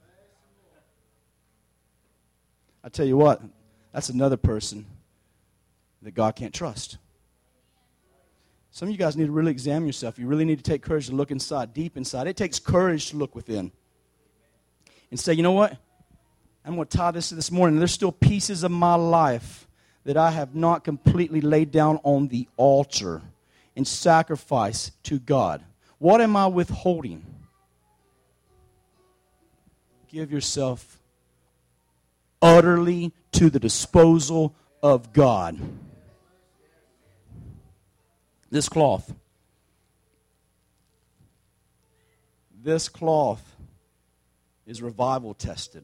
I tell you what, that's another person that God can't trust. Some of you guys need to really examine yourself. You really need to take courage to look inside, deep inside. It takes courage to look within and say, you know what? I'm going to tie this to this morning. There's still pieces of my life that I have not completely laid down on the altar in sacrifice to God. What am I withholding? Give yourself utterly to the disposal of God. This cloth. This cloth is revival tested.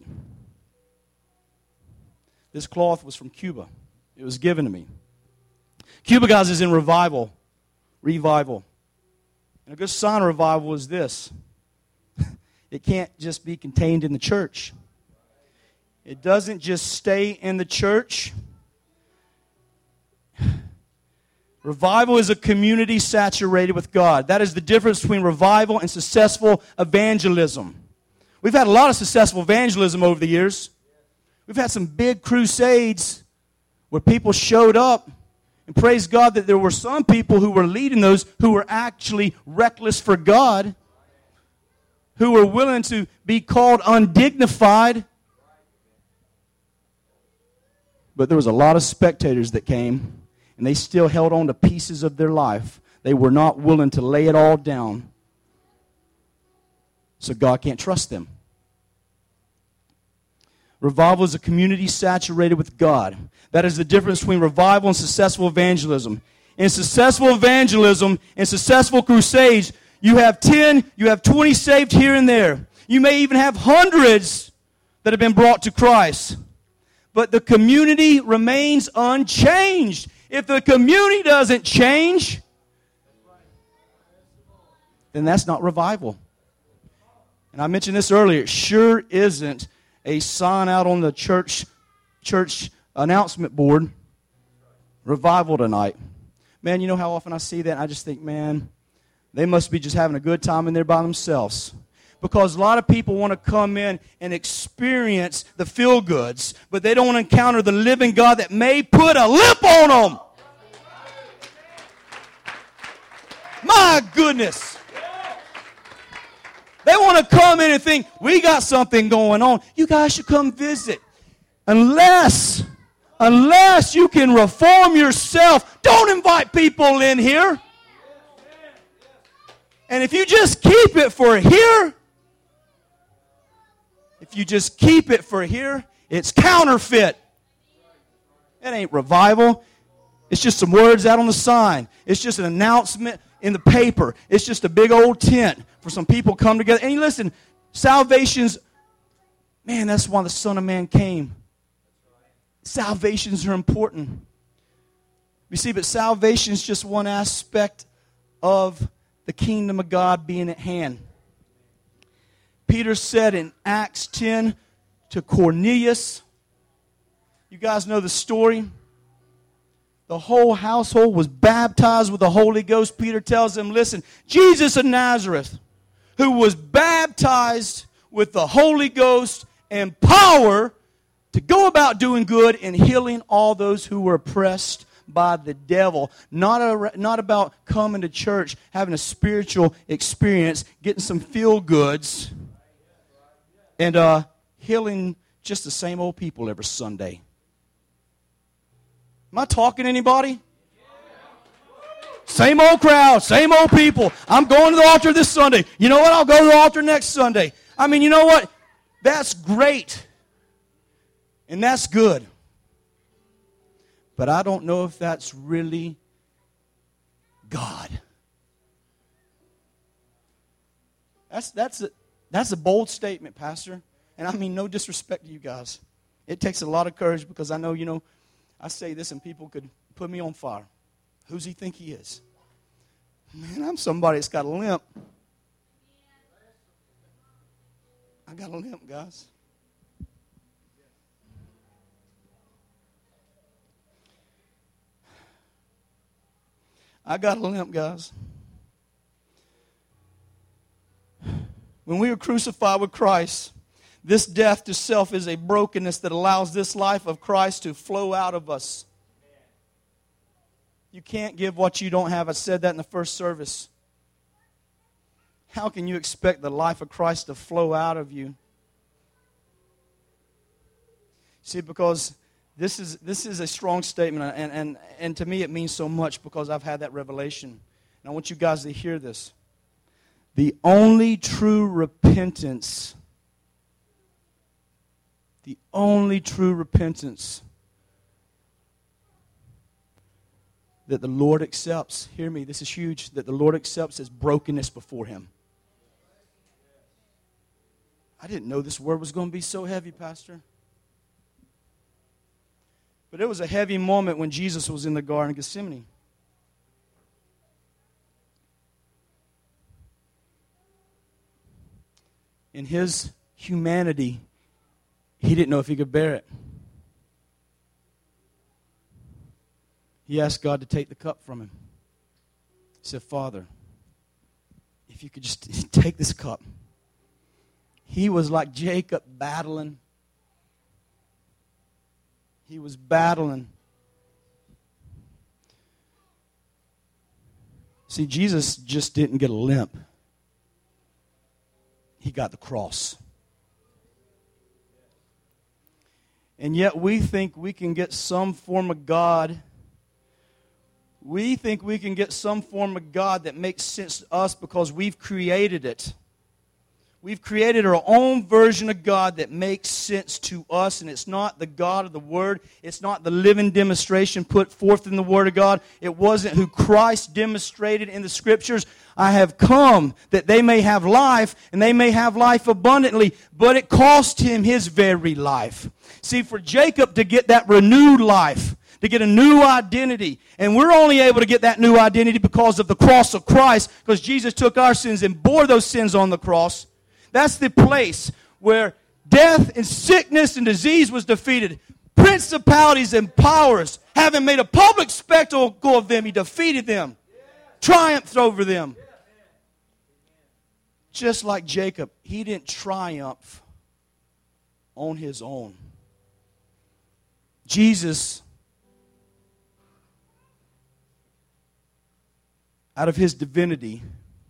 This cloth was from Cuba. It was given to me. Cuba, guys, is in revival. Revival. And a good sign of revival is this. It can't just be contained in the church. It doesn't just stay in the church. Revival is a community saturated with God. That is the difference between revival and successful evangelism. We've had a lot of successful evangelism over the years. We've had some big crusades where people showed up, and praise God that there were some people who were leading those who were actually reckless for God, who were willing to be called undignified. But there was a lot of spectators that came, and they still held on to pieces of their life. They were not willing to lay it all down. So God can't trust them. Revival is a community saturated with God. That is the difference between revival and successful evangelism. In successful evangelism, in successful crusades, you have ten, you have twenty saved here and there. You may even have hundreds that have been brought to Christ. But the community remains unchanged. If the community doesn't change, then that's not revival. And I mentioned this earlier. It sure isn't a sign out on the church church announcement board, revival tonight. Man, you know how often I see that and I just think, man, they must be just having a good time in there by themselves. Because a lot of people want to come in and experience the feel-goods, but they don't want to encounter the living God that may put a lip on them. My goodness. They want to come in and think, we got something going on. You guys should come visit. Unless, unless you can reform yourself, don't invite people in here. And if you just keep it for here, if you just keep it for here, it's counterfeit. It ain't revival. It's just some words out on the sign. It's just an announcement in the paper. It's just a big old tent for some people to come together. And listen, salvations, man, that's why the Son of Man came. Salvations are important. You see, but salvation is just one aspect of the kingdom of God being at hand. Peter said in Acts ten to Cornelius, you guys know the story. The whole household was baptized with the Holy Ghost. Peter tells them, listen, Jesus of Nazareth, who was baptized with the Holy Ghost and power to go about doing good and healing all those who were oppressed by the devil. Not, a, not about coming to church, having a spiritual experience, getting some feel-goods, and uh, healing just the same old people every Sunday. Am I talking to anybody? Same old crowd, same old people. I'm going to the altar this Sunday. You know what? I'll go to the altar next Sunday. I mean, you know what? That's great. And that's good. But I don't know if that's really God. That's that's a, that's a bold statement, Pastor. And I mean no disrespect to you guys. It takes a lot of courage because I know, you know, I say this and people could put me on fire. Who's he think he is? Man, I'm somebody that's got a limp. I got a limp, guys. I got a limp, guys. When we were crucified with Christ, this death to self is a brokenness that allows this life of Christ to flow out of us. You can't give what you don't have. I said that in the first service. How can you expect the life of Christ to flow out of you? See, because this is this is a strong statement, and, and, and to me it means so much because I've had that revelation. And I want you guys to hear this. The only true repentance, the only true repentance that the Lord accepts, hear me, this is huge, that the Lord accepts is brokenness before Him. I didn't know this word was going to be so heavy, Pastor. But it was a heavy moment when Jesus was in the Garden of Gethsemane. In His humanity, He didn't know if He could bear it. He asked God to take the cup from Him. He said, Father, if you could just take this cup. He was like Jacob battling. He was battling. See, Jesus just didn't get a limp. He got the cross. And yet we think we can get some form of God. We think we can get some form of God that makes sense to us because we've created it. We've created our own version of God that makes sense to us, and it's not the God of the Word. It's not the living demonstration put forth in the Word of God. It wasn't who Christ demonstrated in the Scriptures. I have come that they may have life, and they may have life abundantly, but it cost Him His very life. See, for Jacob to get that renewed life, to get a new identity. And we're only able to get that new identity because of the cross of Christ, because Jesus took our sins and bore those sins on the cross. That's the place where death and sickness and disease was defeated. Principalities and powers, having made a public spectacle of them, He defeated them, triumphed over them. Just like Jacob, he didn't triumph on his own. Jesus, out of His divinity,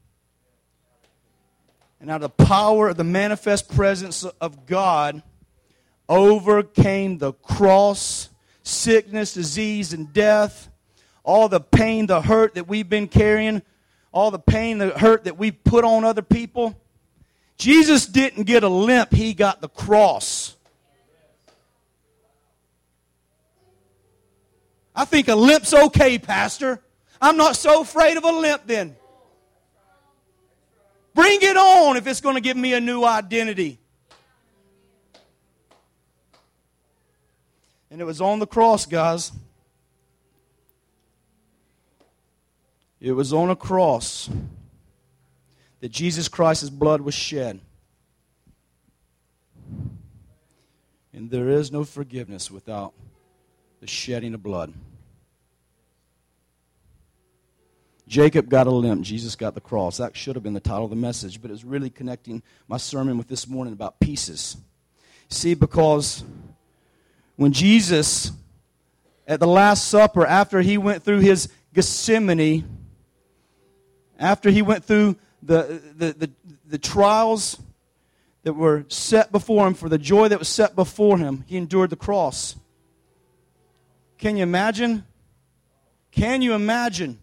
and out of the power of the manifest presence of God, overcame the cross, sickness, disease, and death, all the pain, the hurt that we've been carrying, all the pain, the hurt that we put on other people. Jesus didn't get a limp, He got the cross. I think a limp's okay, Pastor. I'm not so afraid of a limp then. Bring it on if it's going to give me a new identity. And it was on the cross, guys. It was on a cross that Jesus Christ's blood was shed. And there is no forgiveness without the shedding of blood. Jacob got a limp. Jesus got the cross. That should have been the title of the message, but it's really connecting my sermon with this morning about pieces. See, because when Jesus, at the Last Supper, after He went through His Gethsemane, after He went through the, the, the, the trials that were set before Him, for the joy that was set before Him, He endured the cross. Can you imagine? Can you imagine?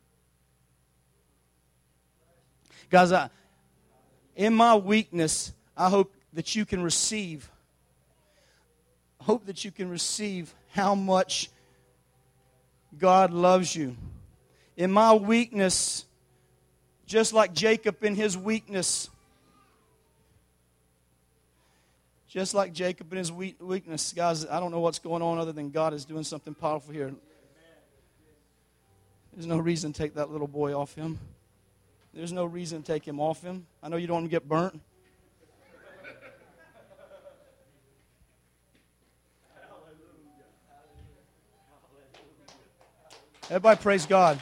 Guys, I, in my weakness, I hope that you can receive, hope that you can receive how much God loves you. In my weakness, just like Jacob in his weakness, just like Jacob in his weakness, guys, I don't know what's going on other than God is doing something powerful here. There's no reason to take that little boy off him. There's no reason to take him off him. I know you don't want him to get burnt. Everybody praise God.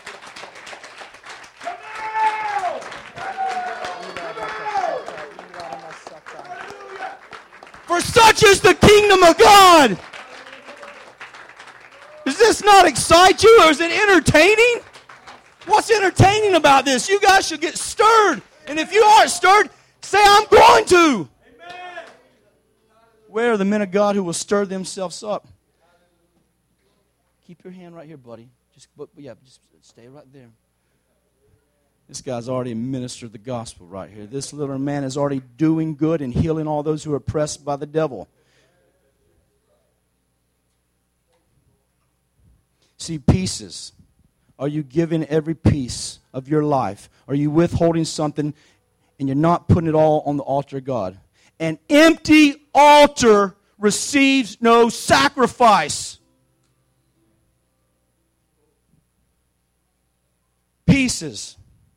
For such is the kingdom of God. Does this not excite you, or is it entertaining? What's entertaining about this? You guys should get stirred. And if you aren't stirred, say, I'm going to. Amen. Where are the men of God who will stir themselves up? Keep your hand right here, buddy. Just, but, yeah, just stay right there. This guy's already ministered the gospel right here. This little man is already doing good and healing all those who are oppressed by the devil. See, pieces. Are you giving every piece of your life? Are you withholding something and you're not putting it all on the altar of God? An empty altar receives no sacrifice. Pieces.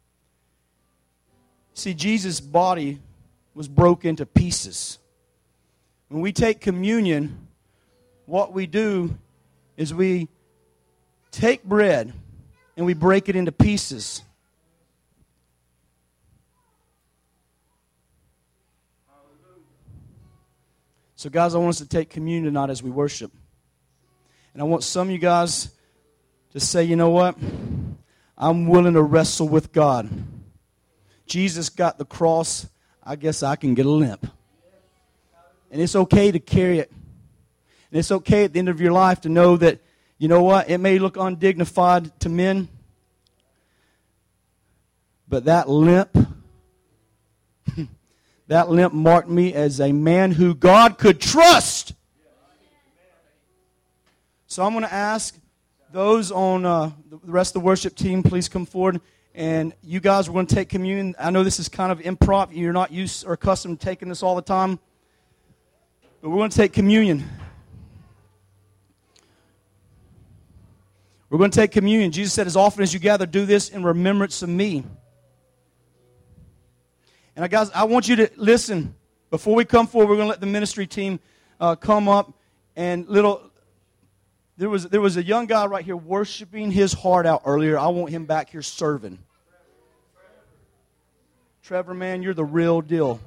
See, Jesus' body was broke into pieces. When we take communion, what we do is we take bread and we break it into pieces. So, guys, I want us to take communion tonight as we worship. And I want some of you guys to say, you know what? I'm willing to wrestle with God. Jesus got the cross. I guess I can get a limp. And it's okay to carry it. And it's okay at the end of your life to know that, you know what? It may look undignified to men, but that limp, that limp marked me as a man who God could trust. So I'm going to ask those on uh, the rest of the worship team, please come forward. And you guys, we're going to take communion. I know this is kind of improv. You're not used or accustomed to taking this all the time. But we're going to take communion. We're going to take communion. Jesus said, as often as you gather, do this in remembrance of me. And I, guys, I want you to listen. Before we come forward, we're going to let the ministry team uh, come up. And little, there was there was a young guy right here worshiping his heart out earlier. I want him back here serving. Trevor, man, you're the real deal.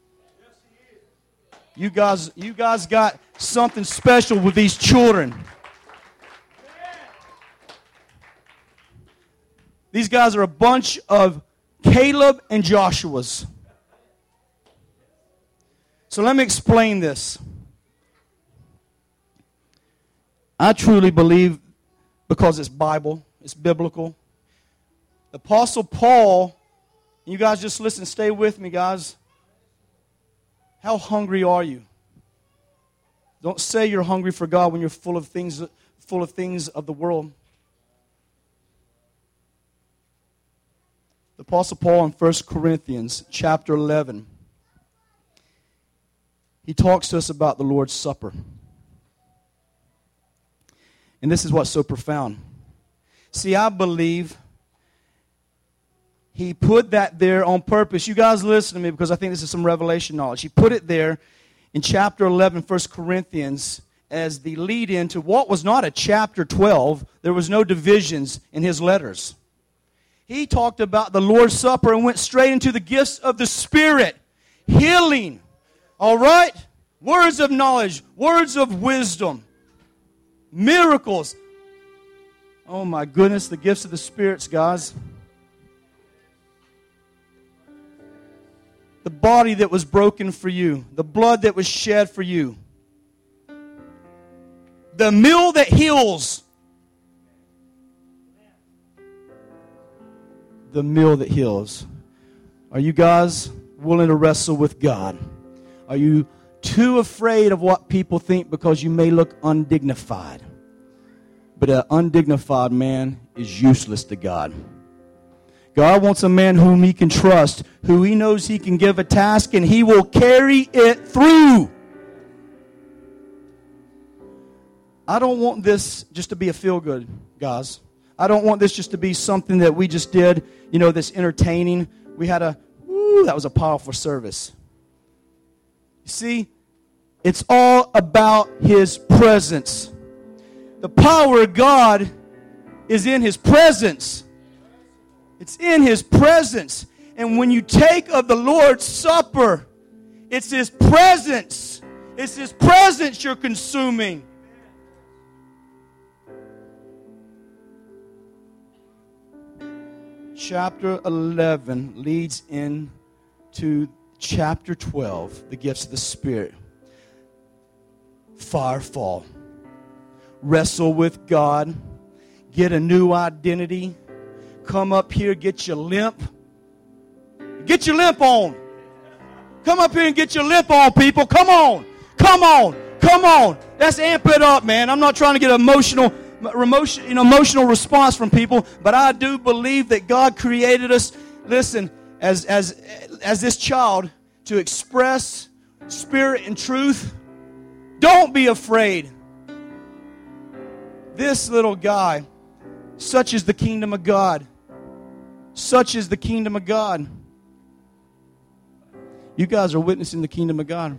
You guys, you guys got something special with these children. These guys are a bunch of Caleb and Joshuas. So let me explain this. I truly believe, because it's Bible, it's biblical. The Apostle Paul, you guys just listen, stay with me, guys. How hungry are you? Don't say you're hungry for God when you're full of things, full of things of the world. The Apostle Paul in First Corinthians chapter eleven, he talks to us about the Lord's Supper. And this is what's so profound. See, I believe he put that there on purpose. You guys listen to me, because I think this is some revelation knowledge. He put it there in chapter eleven, First Corinthians, as the lead-in to what was not a chapter twelve. There was no divisions in his letters. He talked about the Lord's Supper and went straight into the gifts of the Spirit. Healing. All right? Words of knowledge. Words of wisdom. Miracles. Oh my goodness, the gifts of the spirits, guys. The body that was broken for you. The blood that was shed for you. The meal that heals. The meal that heals. Are you guys willing to wrestle with God? Are you too afraid of what people think because you may look undignified? But an undignified man is useless to God. God wants a man whom he can trust, who he knows he can give a task and he will carry it through. I don't want this just to be a feel-good, guys. I don't want this just to be something that we just did, you know, that's entertaining. We had a, woo, that was a powerful service. You see, it's all about his presence. The power of God is in His presence. It's in His presence. And when you take of the Lord's Supper, it's His presence. It's His presence you're consuming. Chapter eleven leads into chapter twelve, the gifts of the Spirit. Fire fall. Wrestle with God. Get a new identity. Come up here, get your limp. Get your limp on. Come up here and get your limp on, people. Come on. Come on. Come on. Let's amp it up, man. I'm not trying to get emotional, emotion, you know, emotional response from people, but I do believe that God created us, listen, as, as, as this child to express spirit and truth. Don't be afraid. This little guy, such is the kingdom of God. Such is the kingdom of God. You guys are witnessing the kingdom of God.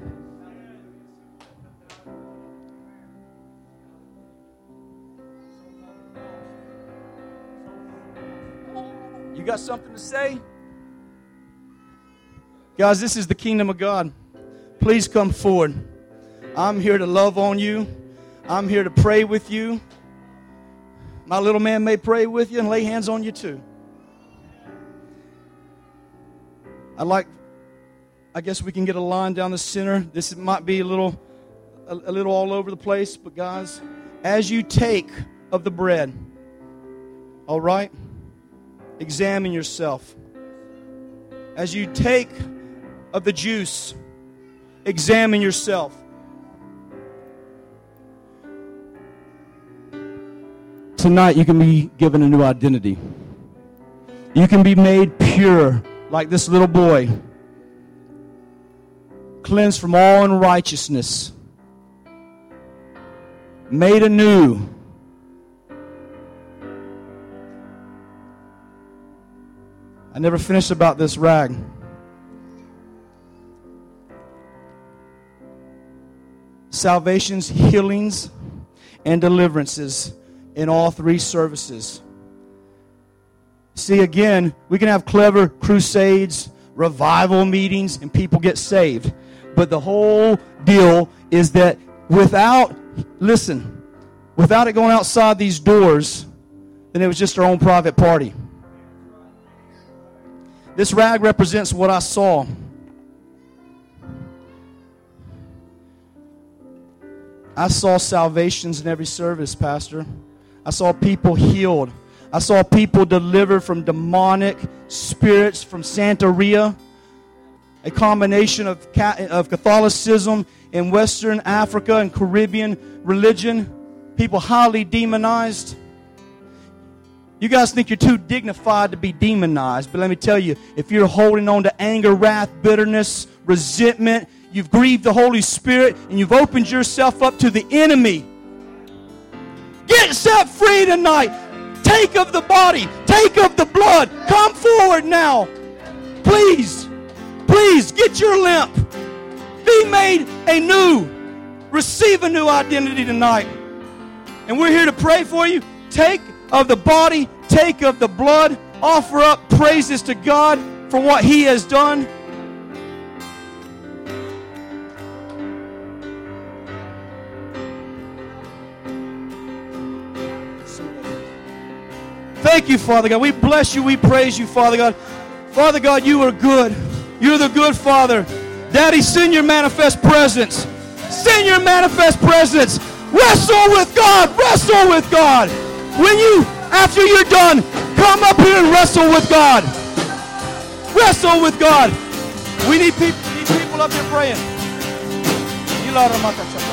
You got something to say? Guys, this is the kingdom of God. Please come forward. I'm here to love on you. I'm here to pray with you. My little man may pray with you and lay hands on you too. I'd like, I guess we can get a line down the center. This might be a little, a, a little all over the place, but guys, as you take of the bread, all right, examine yourself. As you take of the juice, examine yourself. Tonight you can be given a new identity. You can be made pure like this little boy. Cleansed from all unrighteousness. Made anew. I never finished about this rag. Salvations, healings, and deliverances in all three services. See, again, we can have clever crusades, revival meetings, and people get saved. But the whole deal is that without, listen, without it going outside these doors, then it was just our own private party. This rag represents what I saw. I saw salvations in every service, Pastor. I saw people healed. I saw people delivered from demonic spirits from Santeria, a combination of of Catholicism in Western Africa and Caribbean religion. People highly demonized. You guys think you're too dignified to be demonized, but let me tell you, if you're holding on to anger, wrath, bitterness, resentment, you've grieved the Holy Spirit, and you've opened yourself up to the enemy. Get set free tonight. Take of the body. Take of the blood. Come forward now. Please, please get your limp. Be made anew. Receive a new identity tonight. And we're here to pray for you. Take of the body. Take of the blood. Offer up praises to God for what He has done. Thank you, Father God. We bless you. We praise you, Father God. Father God, you are good. You're the good Father. Daddy, send your manifest presence. Send your manifest presence. Wrestle with God. Wrestle with God. When you, after you're done, come up here and wrestle with God. Wrestle with God. We need people, we need people up here praying.